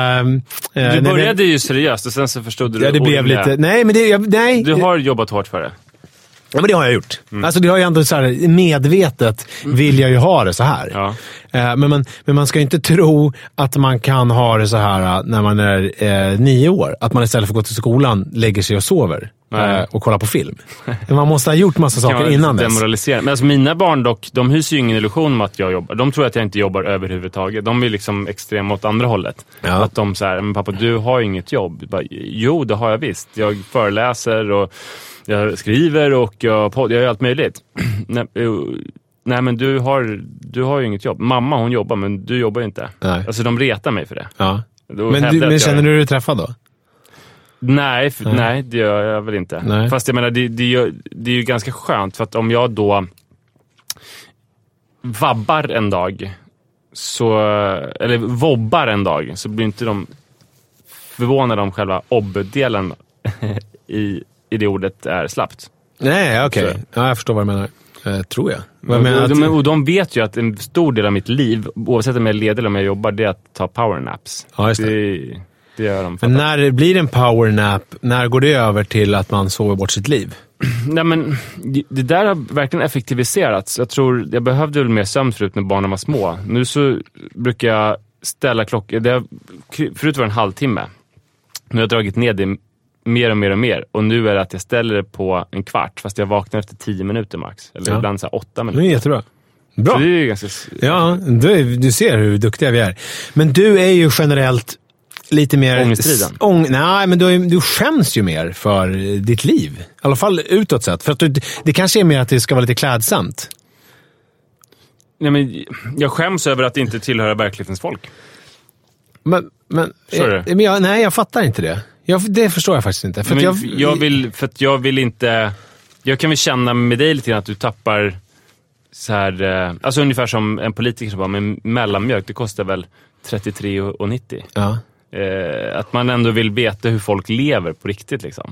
du började nej, ju seriöst och sen så förstod du ja, det blev lite. Nej, men det, jag, nej. Du har jobbat hårt för det. Ja, men det har jag gjort. Mm. Alltså det har jag ändå så här, medvetet vill jag ju ha det så här. Ja. Eh, men, man, men man ska ju inte tro att man kan ha det så här när man är eh, nio år. Att man istället för att gå till skolan lägger sig och sover. Eh, och kollar på film. Man måste ha gjort massa saker innan dess. Men alltså mina barn dock, de hyser ju ingen illusion om att jag jobbar. De tror att jag inte jobbar överhuvudtaget. De är liksom extrema åt andra hållet. Ja. Att de säger, men pappa du har ju inget jobb. Bara, jo, det har jag visst. Jag föreläser och jag skriver och jag, jag gör allt möjligt. nej, nej, men du har, du har ju inget jobb. Mamma hon jobbar, men du jobbar ju inte. Nej. Alltså de retar mig för det. Ja. Men, du, men känner jag... du dig träffad då? Nej, för, nej. nej, det gör jag väl inte. Nej. Fast jag menar, det, det, det är ju ganska skönt. För att om jag då vabbar en dag, så, eller vobbar en dag, så blir inte de förvånade om själva obb-delen i, i det ordet är slappt. Nej, okej. Okay. Ja, jag förstår vad du menar. Eh, tror jag. Och, menar att... de, och de vet ju att en stor del av mitt liv, oavsett om jag är ledig eller om jag jobbar, det är att ta powernaps. Ja, just det. det Det gör de. Men när det blir en powernap, när går det över till att man sover bort sitt liv? Nej, men det där har verkligen effektiviserats. Jag tror, jag behövde väl mer sömn förut när barnen var små. Nu så brukar jag ställa klockan, det har, förut var det en halvtimme. Nu har jag dragit ner det mer och mer och mer. Och nu är det att jag ställer det på en kvart, fast jag vaknar efter tio minuter max. Eller ja. ibland så här åtta minuter. Det är jättebra. Bra. Så det är ganska... Ja, du, du ser hur duktiga vi är. Men du är ju generellt lite mer... Ångeststriden? Ång, nej, men du, du skäms ju mer för ditt liv. I alla fall utåt sett. För att du, det kanske är mer att det ska vara lite klädsamt. Nej, men jag skäms över att inte tillhöra verklighetens folk. Men, men, Sorry. men jag, nej, jag fattar inte det. Jag, det förstår jag faktiskt inte. För, men jag, jag vill, för att jag vill inte... Jag kan väl känna med dig lite grann att du tappar så här... Eh, alltså ungefär som en politiker som bara, men mellanmjölk, det kostar väl trettiotre nittio. Ja. Eh, att man ändå vill veta hur folk lever på riktigt liksom.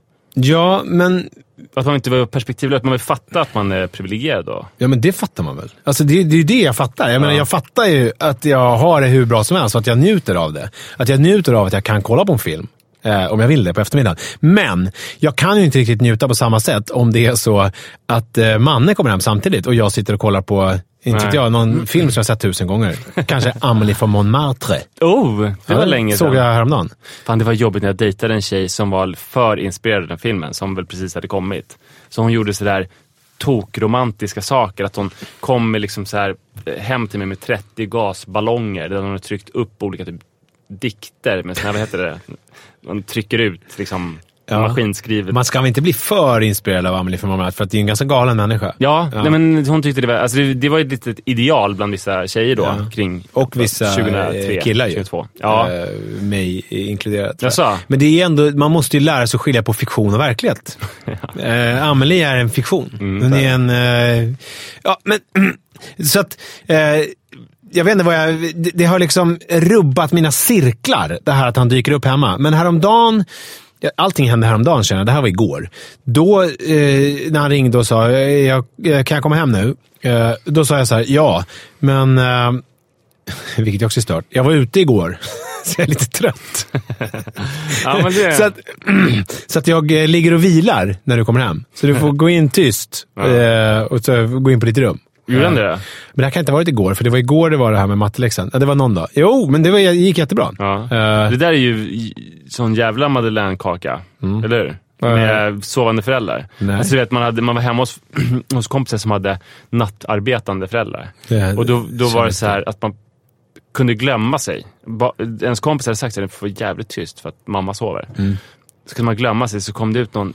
Ja, men... Att man inte var perspektivlös, att man vill fatta att man är privilegierad då. Ja, men det fattar man väl. Alltså det, det är ju det jag fattar. Jag ja. menar, jag fattar ju att jag har det hur bra som helst och att jag njuter av det. Att jag njuter av att jag kan kolla på en film. Eh, om jag vill det på eftermiddagen. Men jag kan ju inte riktigt njuta på samma sätt om det är så att eh, mannen kommer hem samtidigt och jag sitter och kollar på, inte vet jag, någon film som jag sett tusen gånger. Kanske Amélie från Montmartre. Oh, det var ja, länge sedan. Såg jag häromdagen. Fan, det var jobbigt när jag dejtade en tjej som var för inspirerad av den filmen, som väl precis hade kommit. Så hon gjorde sådär tokromantiska saker, att hon kom med liksom så här hem till mig med trettio gasballonger där hon hade tryckt upp olika typ dikter med såna här, vad heter det? Man trycker ut liksom ja. maskinskrivet. Man ska väl inte bli för inspirerad av Amélie från Montmartre för att det är en ganska galen människa. Ja, ja. Nej, men hon tyckte det var, alltså det, det var ett litet ideal bland vissa tjejer då, ja. kring och vissa tjugohundratre, killar ju. tjugohundratvå. Ja. Äh, mig inkluderat. Jag sa. Men det är ändå, man måste ju lära sig att skilja på fiktion och verklighet. ja. äh, Amélie är en fiktion. Mm, hon är en... Äh, ja, men... så att... Äh, jag vet inte vad jag... Det, det har liksom rubbat mina cirklar, det här att han dyker upp hemma. Men häromdagen... Allting hände häromdagen, känner jag. Det här var igår. Då, eh, när han ringde och sa, jag, kan jag komma hem nu? Eh, då sa jag så här, ja. Men, eh, vilket också är stört. Jag var ute igår, så jag är lite trött. ja, men det... så, att, så att jag ligger och vilar när du kommer hem. Så du får gå in tyst ja. eh, och så gå in på ditt rum. Gjorde han det? Men det här kan inte ha varit igår, för det var igår det var det här med matteläxan. Ja, det var någon dag. Jo, men det var, gick jättebra. Ja. Uh, det där är ju sån jävla Madeleine-kaka, mm. eller hur? Med uh, sovande föräldrar. Alltså, du vet, man, hade, man var hemma hos, hos kompisar som hade nattarbetande föräldrar. Det, och då, då var det så här att man kunde glömma sig. Ba, ens kompis hade sagt att det får jävligt tyst för att mamma sover. Mm. Så kunde man glömma sig, så kom det ut någon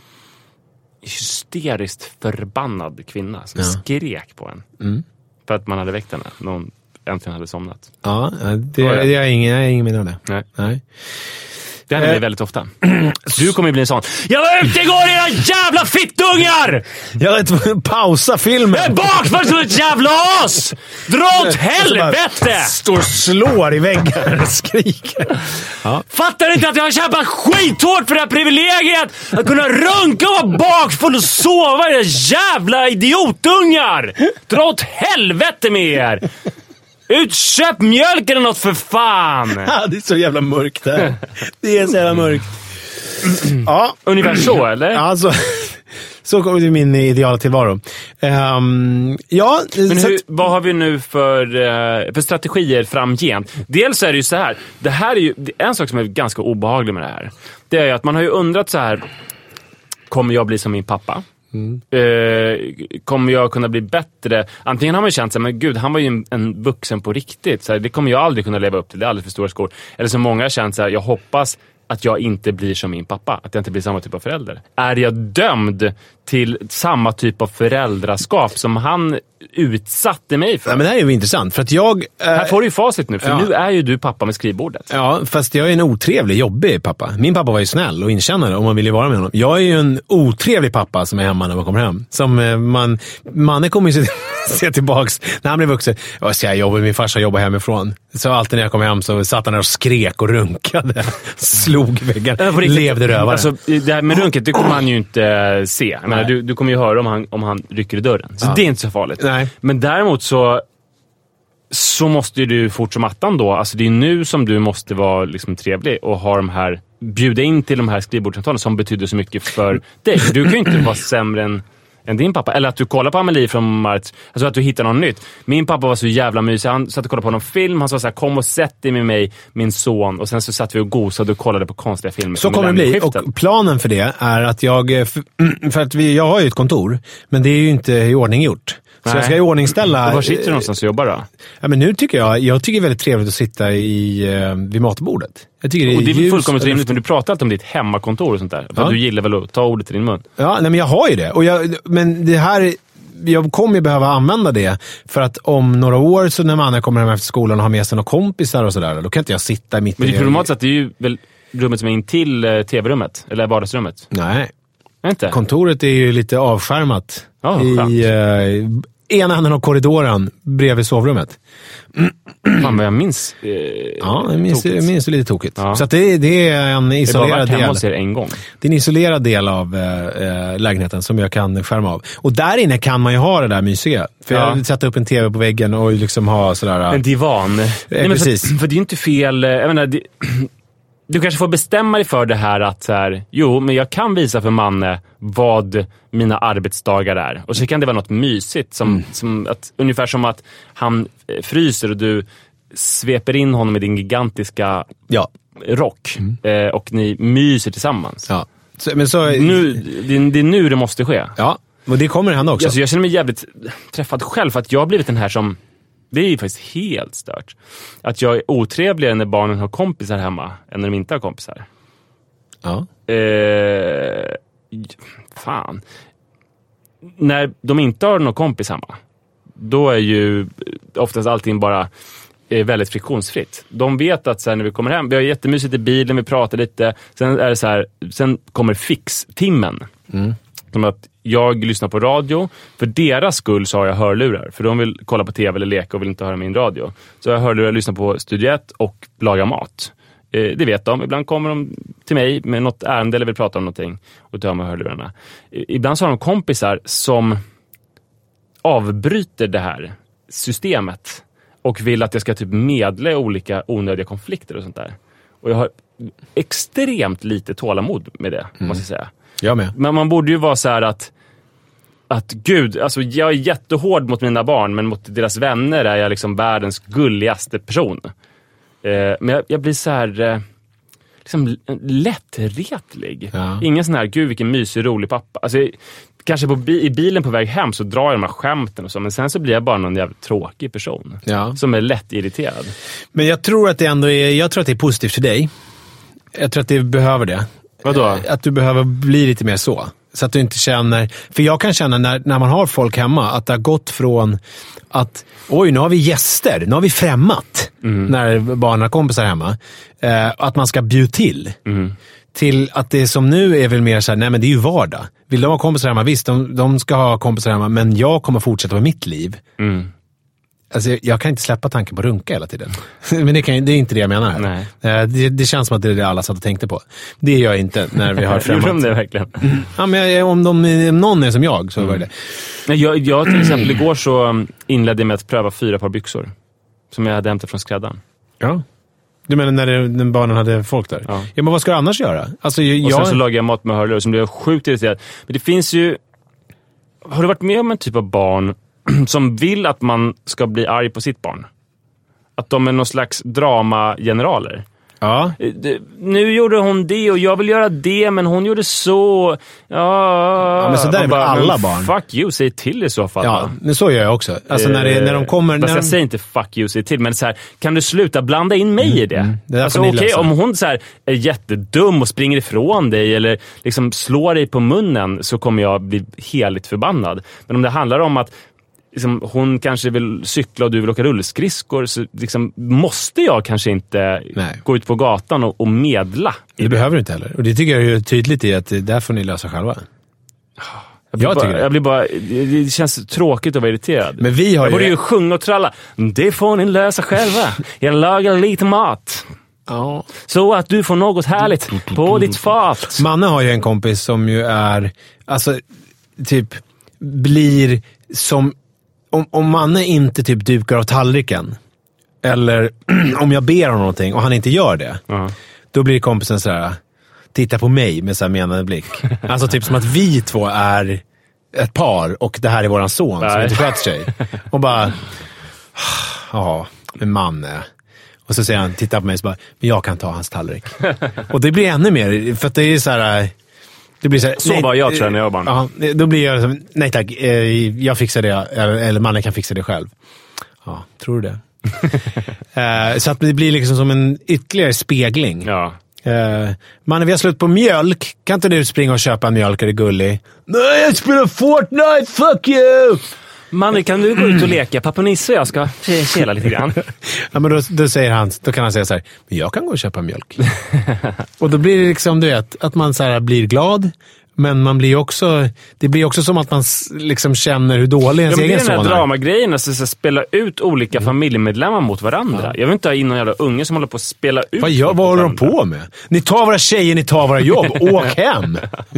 hysteriskt förbannad kvinna som ja. skrek på en. Mm. För att man hade väckt henne. Någon äntligen hade somnat. Ja, det, det, det är ingen, jag är ingen minne av det. Nej. Nej. Det händer mig väldigt ofta. Du kommer ju bli en sån. Jag var ute igår, era jävla fittungar! Jag är tvungen att pausa filmen. Jag är bakför som ett jävla as! Dra åt helvete! Står och slår i väggen och skriker. Ja. Fattar inte att jag har kämpat skithårt för det här privilegiet att kunna runka och vara bakfull och sova, era jävla idiotungar! Dra åt helvete med er! Utköp mjölk eller något för fan! Ja, det är så jävla mörkt där. Det är så jävla mörkt. Ja, ungefär så, eller? Ja, så, så kommer det min ideala tillvaro. Um, ja, men så hur, att, vad har vi nu för, för strategier framgent? Dels är det ju så här. Det här är ju en sak som är ganska obehaglig med det här. Det är ju att man har ju undrat så här: kommer jag bli som min pappa? Mm. Eh, kommer jag kunna bli bättre? Antingen har man känt sig, men gud, han var ju en, en vuxen på riktigt, så här, det kommer jag aldrig kunna leva upp till, det är alldeles för stora skor. Eller så många har känt så här, jag hoppas att jag inte blir som min pappa, att jag inte blir samma typ av förälder. Är jag dömd till samma typ av föräldraskap som han utsatte mig för? Ja, men det här är ju intressant, för att jag... Äh, här får du ju facit nu, för ja. nu är ju du pappa med skrivbordet. Ja, fast jag är en otrevlig, jobbig pappa. Min pappa var ju snäll och inkännande om man ville vara med honom. Jag är ju en otrevlig pappa som är hemma när man kommer hem. Som man... Mannen kommer ju se, se tillbaks när han blir vuxen. Jag säger, jag jobbar med min farsa, jobbar hemifrån. Så alltid när jag kom hem så satt han där och skrek och runkade. Slog väggen. Äh, levde rövare. Alltså, det här med runket, det kommer man ju inte se. Jag menar, du, du kommer ju höra om han, om han rycker i dörren. Så ja. det är inte så farligt. Nej. Men däremot så så måste ju du fort som attan då. Alltså det är nu som du måste vara liksom trevlig och ha de här, bjuda in till de här skrivbordssamtalen som betyder så mycket för dig. Du kan ju inte vara sämre än, än din pappa. Eller att du kollar på Amélie från Mart, alltså att du hittar något nytt. Min pappa var så jävla mysig. Han satt och kollade på någon film. Han sa så här: kom och sätt dig med mig, min son. Och sen så satt vi och gosade och kollade på konstiga filmer. Så kommer det bli. Och planen för det är att jag, för att vi, jag har ju ett kontor, men det är ju inte i ordning gjort. Så Nej. jag ska i ordningställa... Och var sitter du någonstans och jobbar då? Ja, men nu tycker jag, jag tycker det är väldigt trevligt att sitta i, vid matbordet. Jag tycker det är och det är ljus, fullkomligt rimligt, men du pratar alltid om ditt hemmakontor och sånt där. För ja. du gillar väl att ta ordet till din mun. Ja, nej, men jag har ju det. Och jag, men det här jag kommer ju behöva använda det för att om några år så när man kommer hem efter skolan och har med sig några kompisar och sådär, då kan inte jag sitta mitt Men det är i... problematiskt att det är ju väl rummet som är in till eh, tv-rummet, eller vardagsrummet. Nej. Inte? Kontoret är ju lite avskärmat Ja, i eh, ena änden av korridoren bredvid sovrummet. Fan vad jag minns. Eh, Ja, jag minns, jag minns det lite tokigt. Ja. Så att det, det är en det var isolerad varit hemma del. hos er en gång. Det är en isolerad del av eh, lägenheten som jag kan skärma av. Och där inne kan man ju ha det där mysiga. För Ja. jag sätter upp en tv på väggen och liksom ha sådär... En divan. Nej, men precis. För, för det är ju inte fel. Jag menar, det, du kanske får bestämma dig för det här att så här, jo, men jag kan visa för Manne vad mina arbetsdagar är. Och så kan det vara något mysigt. Som, mm. som att, ungefär som att han fryser och du sveper in honom i din gigantiska ja. rock. Mm. Eh, och ni myser tillsammans. Ja. Så, men så, nu, det, det är nu det måste ske. Ja, och det kommer hända också. Alltså, jag känner mig jävligt träffad själv för att jag har blivit den här som... Det är ju faktiskt helt stört. Att jag är otrevligare när barnen har kompisar hemma än när de inte har kompisar. Ja. Eh, fan. När de inte har någon kompis hemma, då är ju oftast allting bara eh, väldigt friktionsfritt. De vet att så här, när vi kommer hem, vi har jättemysigt i bilen, vi pratar lite. Sen är det så här, sen kommer fix-timmen. Mm. Som att jag lyssnar på radio. För deras skull så har jag hörlurar. För de vill kolla på tv eller leka och vill inte höra min radio. Så jag hörlurar och lyssnar på Studio ett och laga mat. Eh, det vet de. Ibland kommer de till mig med något ärende eller vill prata om någonting. Och tar med hörlurarna. Eh, ibland så har de kompisar som avbryter det här systemet. Och vill att jag ska typ medla i olika onödiga konflikter och sånt där. Och jag har extremt lite tålamod med det, mm. måste jag säga. Jag med. Men man borde ju vara så här att att gud, alltså jag är jättehård mot mina barn, men mot deras vänner är jag liksom världens gulligaste person. Eh, men jag, jag blir så här eh, liksom lättretlig. Ja. Ingen sån här, gud vilken mysig, rolig pappa. Alltså kanske på bi- i bilen på väg hem så drar jag de här skämten och så, men sen så blir jag bara någon jävligt tråkig person. Ja. Som är lätt irriterad. Men jag tror att det ändå är, jag tror att det är positivt för dig. Jag tror att det behöver det. Vadå? Att du behöver bli lite mer så. Så att du inte känner... För jag kan känna när, när man har folk hemma att det har gått från att oj, nu har vi gäster, nu har vi främmat mm. när barnen har kompisar hemma. Eh, att man ska bjuda till. Mm. Till att det som nu är väl mer så här, nej men det är ju vardag. Vill de ha kompisar hemma? Visst, de, de ska ha kompisar hemma, men jag kommer fortsätta med mitt liv. Mm. Alltså, jag kan inte släppa tanken på runka hela tiden. Men det, kan, det är inte det jag menar här. Nej. Det, det känns som att det är det alla satt och tänkte på. Det gör jag inte när vi har främmat. Gjorde de det verkligen? Ja, men jag, om, de, om någon är som jag så mm. var det det. Jag, jag till exempel igår så inledde jag med att pröva fyra par byxor. Som jag hade hämtat från skräddaren. Ja. Du menar när, det, när barnen hade folk där? Ja. Ja, men vad ska du annars göra? Alltså, jag, och sen så lagade jag mat med hörlurar som blev sjukt irriterad. Men det finns ju... Har du varit med om en typ av barn som vill att man ska bli arg på sitt barn? Att de är någon slags dramageneraler. Ja. Nu gjorde hon det och jag vill göra det, men hon gjorde så. Ja, ja men så där är väl bara, alla barn. Fuck you, säg till i så fall. Ja, men så gör jag också. Alltså när, det, när de kommer... Fast när jag de... säger inte fuck you, säg till. Men så här, kan du sluta blanda in mig mm, i det? Mm, det alltså okej, okay, om hon så här är jättedum och springer ifrån dig eller liksom slår dig på munnen, så kommer jag bli heligt förbannad. Men om det handlar om att liksom, hon kanske vill cykla och du vill åka rullskridskor, så liksom, måste jag kanske inte Nej. gå ut på gatan och, och medla. Det behöver du inte heller. Och det tycker jag är tydligt i att där får ni lösa själva. Jag blir, jag bara, jag blir bara, det känns tråkigt att vara irriterad. Men vi har jag borde ju ju sjunga och tralla. Det får ni lösa själva. Jag lagar lite mat. Ja. Så att du får något härligt på ditt fat. Manne har ju en kompis som ju är, alltså, typ, blir som... Om, om Manne inte typ dukar av tallriken, eller om jag ber om någonting och han inte gör det, uh-huh. då blir kompisen så här, titta på mig med så här menande blick. Alltså typ som att vi två är ett par och det här är våran son Nej. som inte sköter sig. Och bara, ja, men Manne. Och så säger han, titta på mig och så bara, men jag kan ta hans tallrik. Och det blir ännu mer, för att det är så här... Det blir så här, så nej, bara jag tror när jag var barn. Ja, då blir jag så, nej tack, jag fixar det, eller, eller mannen kan fixa det själv. Ja, tror du det? uh, så att det blir liksom som en ytterligare spegling. Ja. Uh, man, vi har slut på mjölk. Kan inte du springa och köpa en mjölk? Är det gullig? Nej, jag spelar Fortnite. Fuck you! Manne, kan du gå ut och leka? Pappa Nisse och jag ska kela lite grann. Ja, men då, då säger han, då kan han säga så här, men jag kan gå och köpa mjölk. Och då blir det liksom, du vet, att man så här blir glad, men man blir också, det blir också som att man liksom känner hur dålig ens ja, egen son är. Det är den här dramagrejen, alltså så spela ut olika mm. familjemedlemmar mot varandra. Ja. Jag vill inte ha in någon jävla unge som håller på att spela ut. Vad, gör, vad håller de på med? Ni tar våra tjejer, ni tar våra jobb. Åk hem!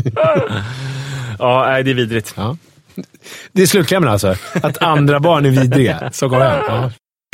Ja, det är vidrigt. Ja. Det är slutklämmen alltså. Att andra barn är vidriga. Så går det. Ja.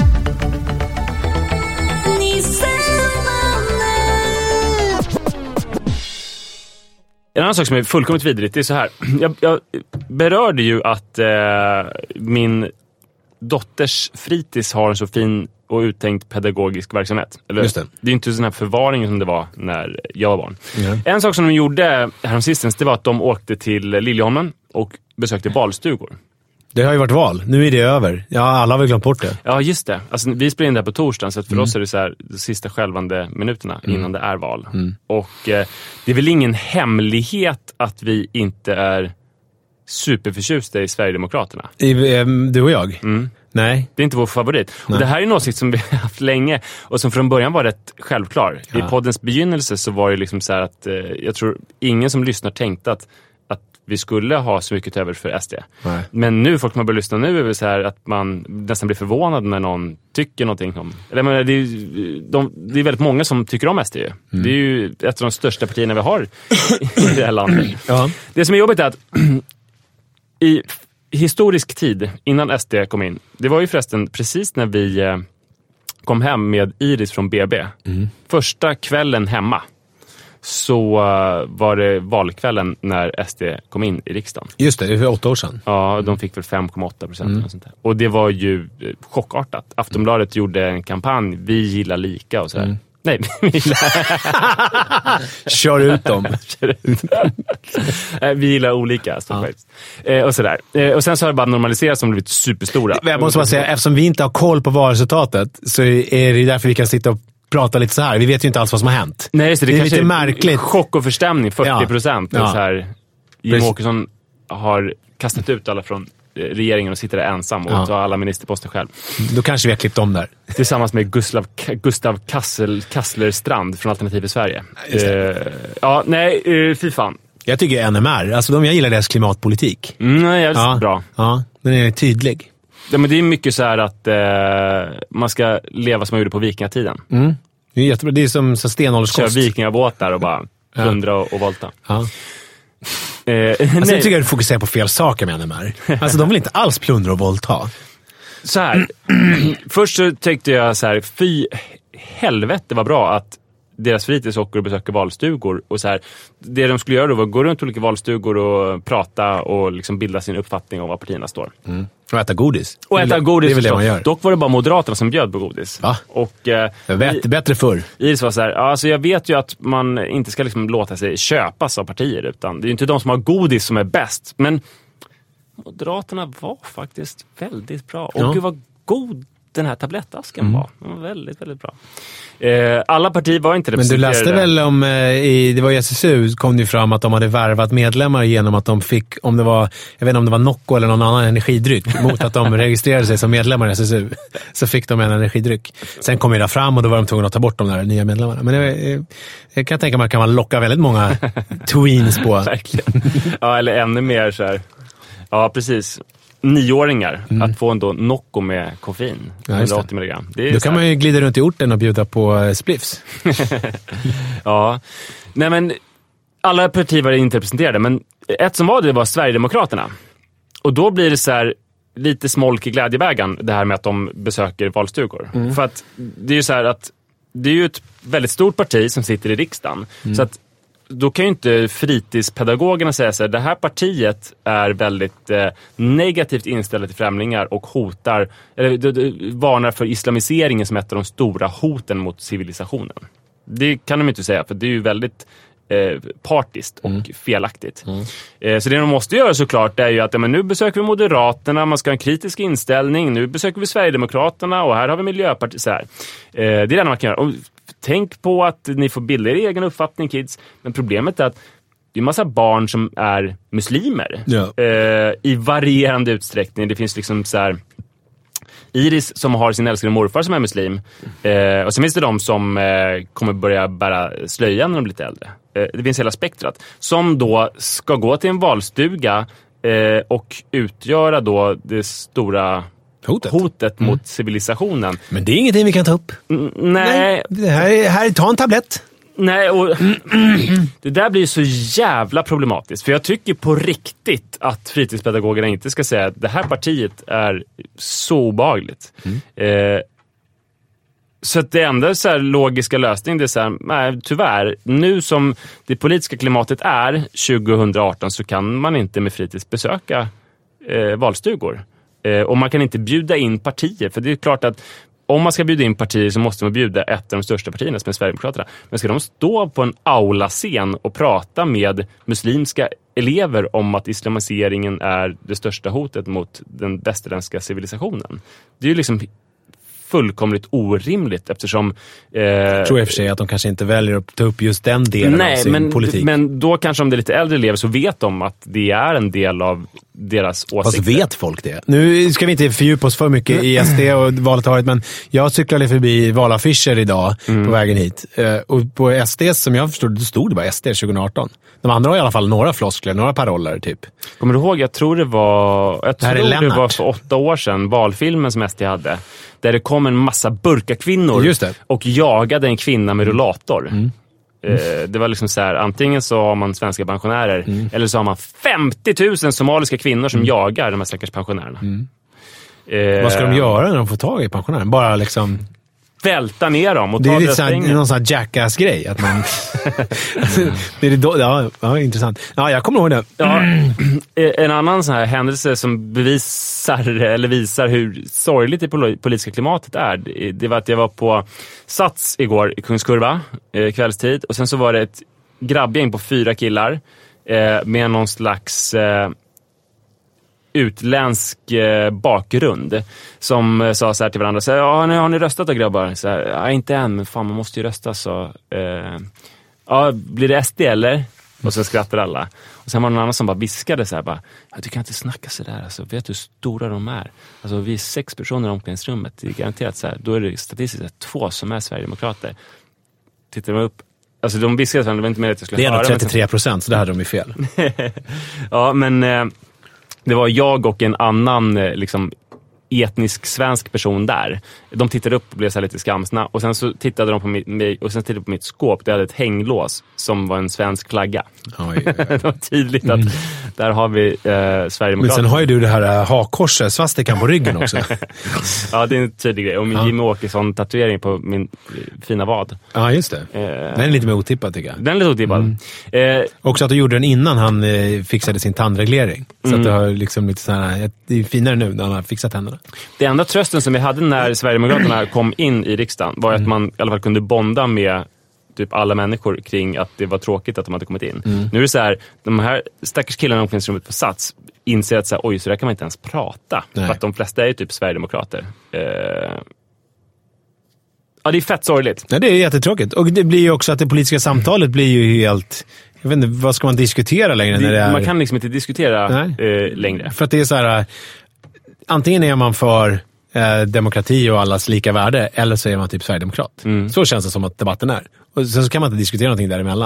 En annan sak som är fullkomligt vidrigt, det är så här. Jag, jag berörde ju att eh, min dotters fritids har en så fin och uttänkt pedagogisk verksamhet. Eller, Just det. Det är inte sån här förvaring som det var när jag var barn. Mm. En sak som de gjorde häromsistens, det var att de åkte till Liljeholmen och besökte valstugor. Det har ju varit val. Nu är det över. Ja, alla har väl glömt bort det. Ja, just det. Alltså, vi spelar in det här på torsdagen, så att för mm. oss är det så här de sista skälvande minuterna mm. innan det är val. Mm. Och eh, det är väl ingen hemlighet att vi inte är superförtjusta i Sverigedemokraterna. I, eh, du och jag? Mm. Nej. Det är inte vår favorit. Och det här är en åsikt som vi har haft länge och som från början var rätt självklar. Ja. I poddens begynnelse så var det liksom så här att eh, jag tror ingen som lyssnar tänkte att vi skulle ha så mycket över för S D. Nej. Men nu, folk man börjar lyssna nu, är det så här att man nästan blir förvånad när någon tycker någonting om... Eller men, det, är, de, det är väldigt många som tycker om S D. Mm. Det är ju ett av de största partierna vi har i det här landet. Ja. Det som är jobbigt är att i historisk tid, innan S D kom in, det var ju förresten precis när vi kom hem med Iris från B B. Mm. Första kvällen hemma. Så var det valkvällen när S D kom in i riksdagen. Just det, det var åtta år sedan. Ja, de fick väl fem komma åtta procent. Mm. Och, sånt där. Och det var ju chockartat. Aftonbladet mm. gjorde en kampanj, vi gillar lika och så här. Mm. Nej, vi gillar... Kör ut dem. Vi gillar olika. Så ja. eh, och sådär. Eh, och sen så har det bara normaliserats som blivit superstora. Jag måste bara säga, eftersom vi inte har koll på valresultatet så är det därför vi kan sitta och prata lite så här. Vi vet ju inte alls vad som har hänt. Nej, så det, det är lite är märkligt. Chock och förstämning, fyrtio procent. Ja. Ja. Så här, Jimmie Åkesson har kastat ut alla från regeringen och sitter där ensam och ja. tar alla ministerposter själv. Då kanske vi har klippt om där. Tillsammans med Gustav, Gustav Kassel, Kasslerstrand från Alternativ i Sverige. Uh, ja, nej, uh, fy fan. Jag tycker N M R, alltså de, jag gillar deras klimatpolitik. Mm, nej, det är ja. bra. Ja, den är tydlig. Ja, men det är mycket så här att uh, man ska leva som man gjorde på vikingatiden. Mm. Det är jättebra. Det är som så stenålderskost. Kör vikingabåtar och bara plundra och, och volta. Ja. Eh, alltså jag tycker att du fokuserar på fel saker med N M R. Alltså de vill inte alls plundra och våldta. Så här. Först så tänkte jag så här, fy helvete var bra att deras fritids åker och besöker valstugor och så här. Det de skulle göra då var att gå runt olika valstugor och prata och liksom bilda sin uppfattning om vad partierna står. Mm. Och äta godis. Och äta godis. Det är väl det man gör. Dock var det bara Moderaterna som bjöd på godis. Va? Och, eh, vet, bättre förr. Iris var så här, alltså jag vet ju att man inte ska liksom låta sig köpas av partier, utan det är ju inte de som har godis som är bäst. Men Moderaterna var faktiskt väldigt bra. Och ja. Gud vad god den här tablettasken mm. var. Den var väldigt, väldigt bra. Eh, alla partier var inte representerade. Men du läste väl om, eh, i, det var i S S U kom det fram att de hade värvat medlemmar genom att de fick, om det var, jag vet inte om det var Nocco eller någon annan energidryck, mot att de registrerade sig som medlemmar i S S U. Så fick de en energidryck. Sen kom det fram och då var de tvungna att ta bort de där nya medlemmarna. Men det, eh, jag kan tänka mig att man kan locka väldigt många tweens på. Verkligen. Ja, eller ännu mer så här. Ja, precis. Nioåringar mm. att få en då Nocco med koffein. Ja, hundraåttio milligram. Det är då kan man ju glida runt i orten och bjuda på spliffs. Ja. Nej, men alla partier var inte representerade, men ett som var det var Sverigedemokraterna. Och då blir det så här lite smolk i glädjebägaren, det här med att de besöker valstugor. Mm. För att det är ju så här att det är ju ett väldigt stort parti som sitter i riksdagen. Mm. Så att då kan ju inte fritidspedagogerna säga så här, det här partiet är väldigt eh, negativt inställda till främlingar och hotar, eller d- d- varnar för islamiseringen som ett av de stora hoten mot civilisationen. Det kan de inte säga, för det är ju väldigt eh, partiskt och mm. felaktigt. Mm. Eh, så det de måste göra såklart är ju att ja, men nu besöker vi Moderaterna, man ska ha en kritisk inställning, nu besöker vi Sverigedemokraterna och här har vi Miljöpartiet. Så här. Eh, det är det man kan göra. Och tänk på att ni får bilda er egen uppfattning, kids. Men problemet är att det är en massa barn som är muslimer. Ja. Eh, I varierande utsträckning. Det finns liksom så här... Iris som har sin älskade morfar som är muslim. Eh, och sen finns det de som eh, kommer börja bära slöja när de blir lite äldre. Eh, det finns hela spektrat. Som då ska gå till en valstuga eh, och utgöra då det stora hotet, hotet mm. mot civilisationen. Men det är ingenting vi kan ta upp. N- nej. nej. Det här, är, här ta en tablett. Nej, och det där blir så jävla problematiskt. För jag tycker på riktigt att fritidspedagogerna inte ska säga att det här partiet är så obehagligt. Mm. Eh, så att det enda så här logiska lösningen det är så här, nej, tyvärr, nu som det politiska klimatet är tjugo arton så kan man inte med fritids besöka eh, valstugor. Eh, och man kan inte bjuda in partier, för det är klart att om man ska bjuda in partier så måste man bjuda ett av de största partierna som är Sverigedemokraterna. Men ska de stå på en aula-scen och prata med muslimska elever om att islamiseringen är det största hotet mot den västerländska civilisationen? Det är ju liksom fullkomligt orimligt eftersom... Eh, jag tror i och för sig att de kanske inte väljer att ta upp just den delen nej, av sin men, politik. Men då kanske om det är lite äldre elever så vet de att det är en del av deras åsikter. Fast vet folk det? Nu ska vi inte fördjupa oss för mycket i S D och valet har varit, men jag cyklade förbi valaffischer idag mm. på vägen hit. Och på S D som jag förstod, det stod det bara S D tjugo arton. De andra har i alla fall några floskler, några paroller typ. Kommer du ihåg, jag tror det var jag det, tror det var för åtta år sedan, valfilmen som S D hade. Där det kom en massa burkakvinnor och jagade en kvinna med rullator. Mm. Eh, det var liksom så här, antingen så har man svenska pensionärer mm. eller så har man femtio tusen somaliska kvinnor som mm. jagar de här stackars pensionärerna. Mm. Eh, Vad ska de göra när de får tag i pensionären? Bara liksom... välta ner dem och det ta är deras lite pengar. Någon sån här jackass-grej. Att man... det är då, ja, ja, intressant. Ja, jag kommer ihåg det. Ja, en annan sån här händelse som bevisar eller visar hur sorgligt det politiska klimatet är. Det var att jag var på Sats igår i Kungskurva eh, kvällstid. Och sen så var det ett grabbgäng på fyra killar eh, med någon slags... Eh, utländsk eh, bakgrund som eh, sa så här till varandra så här, ja, har ni, har ni röstat då grabbar? Så här, ja, inte än, men fan man måste ju rösta så eh, ja, blir det S D eller? Och så skrattar alla. Och sen var det någon annan som bara viskade så här bara, ja, du kan inte snacka så där alltså, vet du hur stora de är? Alltså vi är sex personer i omklädningsrummet, det är garanterat så här, då är det statistiskt sett två som är Sverigedemokrater. Tittar de upp, alltså de viskade så här, det var inte mer att jag skulle höra. Det är nog trettiotre procent, så det hade de ju fel. Ja, men eh, det var jag och en annan liksom, etnisk svensk person där. De tittade upp och blev så här lite skamsna. Och sen så tittade de på mig och sen tittade de på mitt skåp. Det hade ett hänglås som var en svensk flagga. Oj, oj, oj. Det var tydligt att mm. där har vi eh, Sverigedemokraterna. Men sen har ju du det här uh, hakkorset, svastikan på ryggen också. Ja, det är en tydlig grej. Och min ja. Jimmy Åkesson-tatuering på min fina vad. Ja, just det. Eh, den är lite mer otippad tycker jag. Den är lite otippad. Mm. Eh, också att du gjorde den innan han eh, fixade sin tandreglering. Så mm. att du har liksom lite så här, det är finare nu när han har fixat tänderna. Det enda trösten som vi hade när Sverigedemokraterna kom in i riksdagen var mm. att man i alla fall kunde bonda med typ alla människor kring att det var tråkigt att de hade kommit in. Mm. Nu är det så här, de här stackars killarna omkring rummet på Sats inser att så här, oj, så där kan man inte ens prata. Nej. För att de flesta är ju typ Sverigedemokrater. Eh... Ja, det är fett sorgligt. Ja, det är jättetråkigt. Och det blir ju också att det politiska samtalet blir ju helt... Jag vet inte, vad ska man diskutera längre det, när det är... Man kan liksom inte diskutera eh, längre. För att det är så här... Antingen är man för eh, demokrati och allas lika värde, eller så är man typ Sverigedemokrat. Mm. Så känns det som att debatten är. Och sen så kan man inte diskutera någonting däremellan.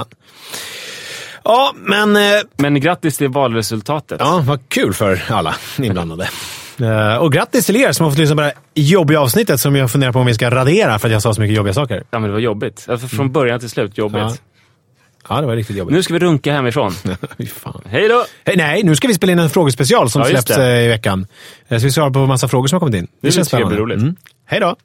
Ja, men... Eh, men grattis till valresultatet. Ja, vad kul för alla inblandade. uh, och grattis till er som har fått lyssna på det här jobbiga avsnittet som jag funderar på om vi ska radera för att jag sa så mycket jobbiga saker. Ja, men det var jobbigt. Alltså, från början till slut jobbigt. Ja. Ja, det var riktigt jobbigt. Nu ska vi runka hemifrån. Fan. Hej då! Hey, nej, nu ska vi spela in en frågespecial som ja, släpps i veckan. Så vi svarar på en massa frågor som har kommit in. Det, det känns spännande. Roligt. Mm. Hej då!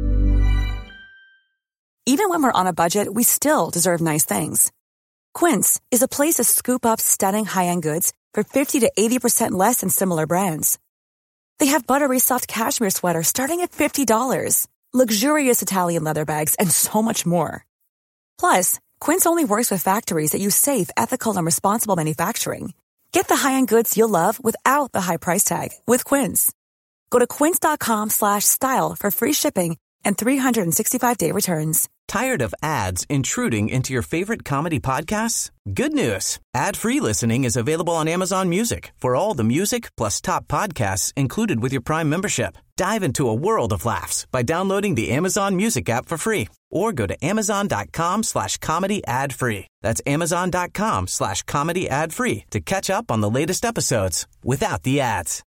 Even when we're on a budget, we still deserve nice things. Quince is a place to scoop up stunning high-end goods for fifty to eighty percent less than similar brands. They have buttery soft cashmere sweaters starting at fifty dollars, luxurious Italian leather bags, and so much more. Plus, Quince only works with factories that use safe, ethical, and responsible manufacturing. Get the high-end goods you'll love without the high price tag with Quince. Go to quince dot com slash style for free shipping and three sixty-five day returns. Tired of ads intruding into your favorite comedy podcasts? Good news. Ad-free listening is available on Amazon Music for all the music plus top podcasts included with your Prime membership. Dive into a world of laughs by downloading the Amazon Music app for free or go to amazon.com slash comedy ad free. That's amazon.com slash comedy ad free to catch up on the latest episodes without the ads.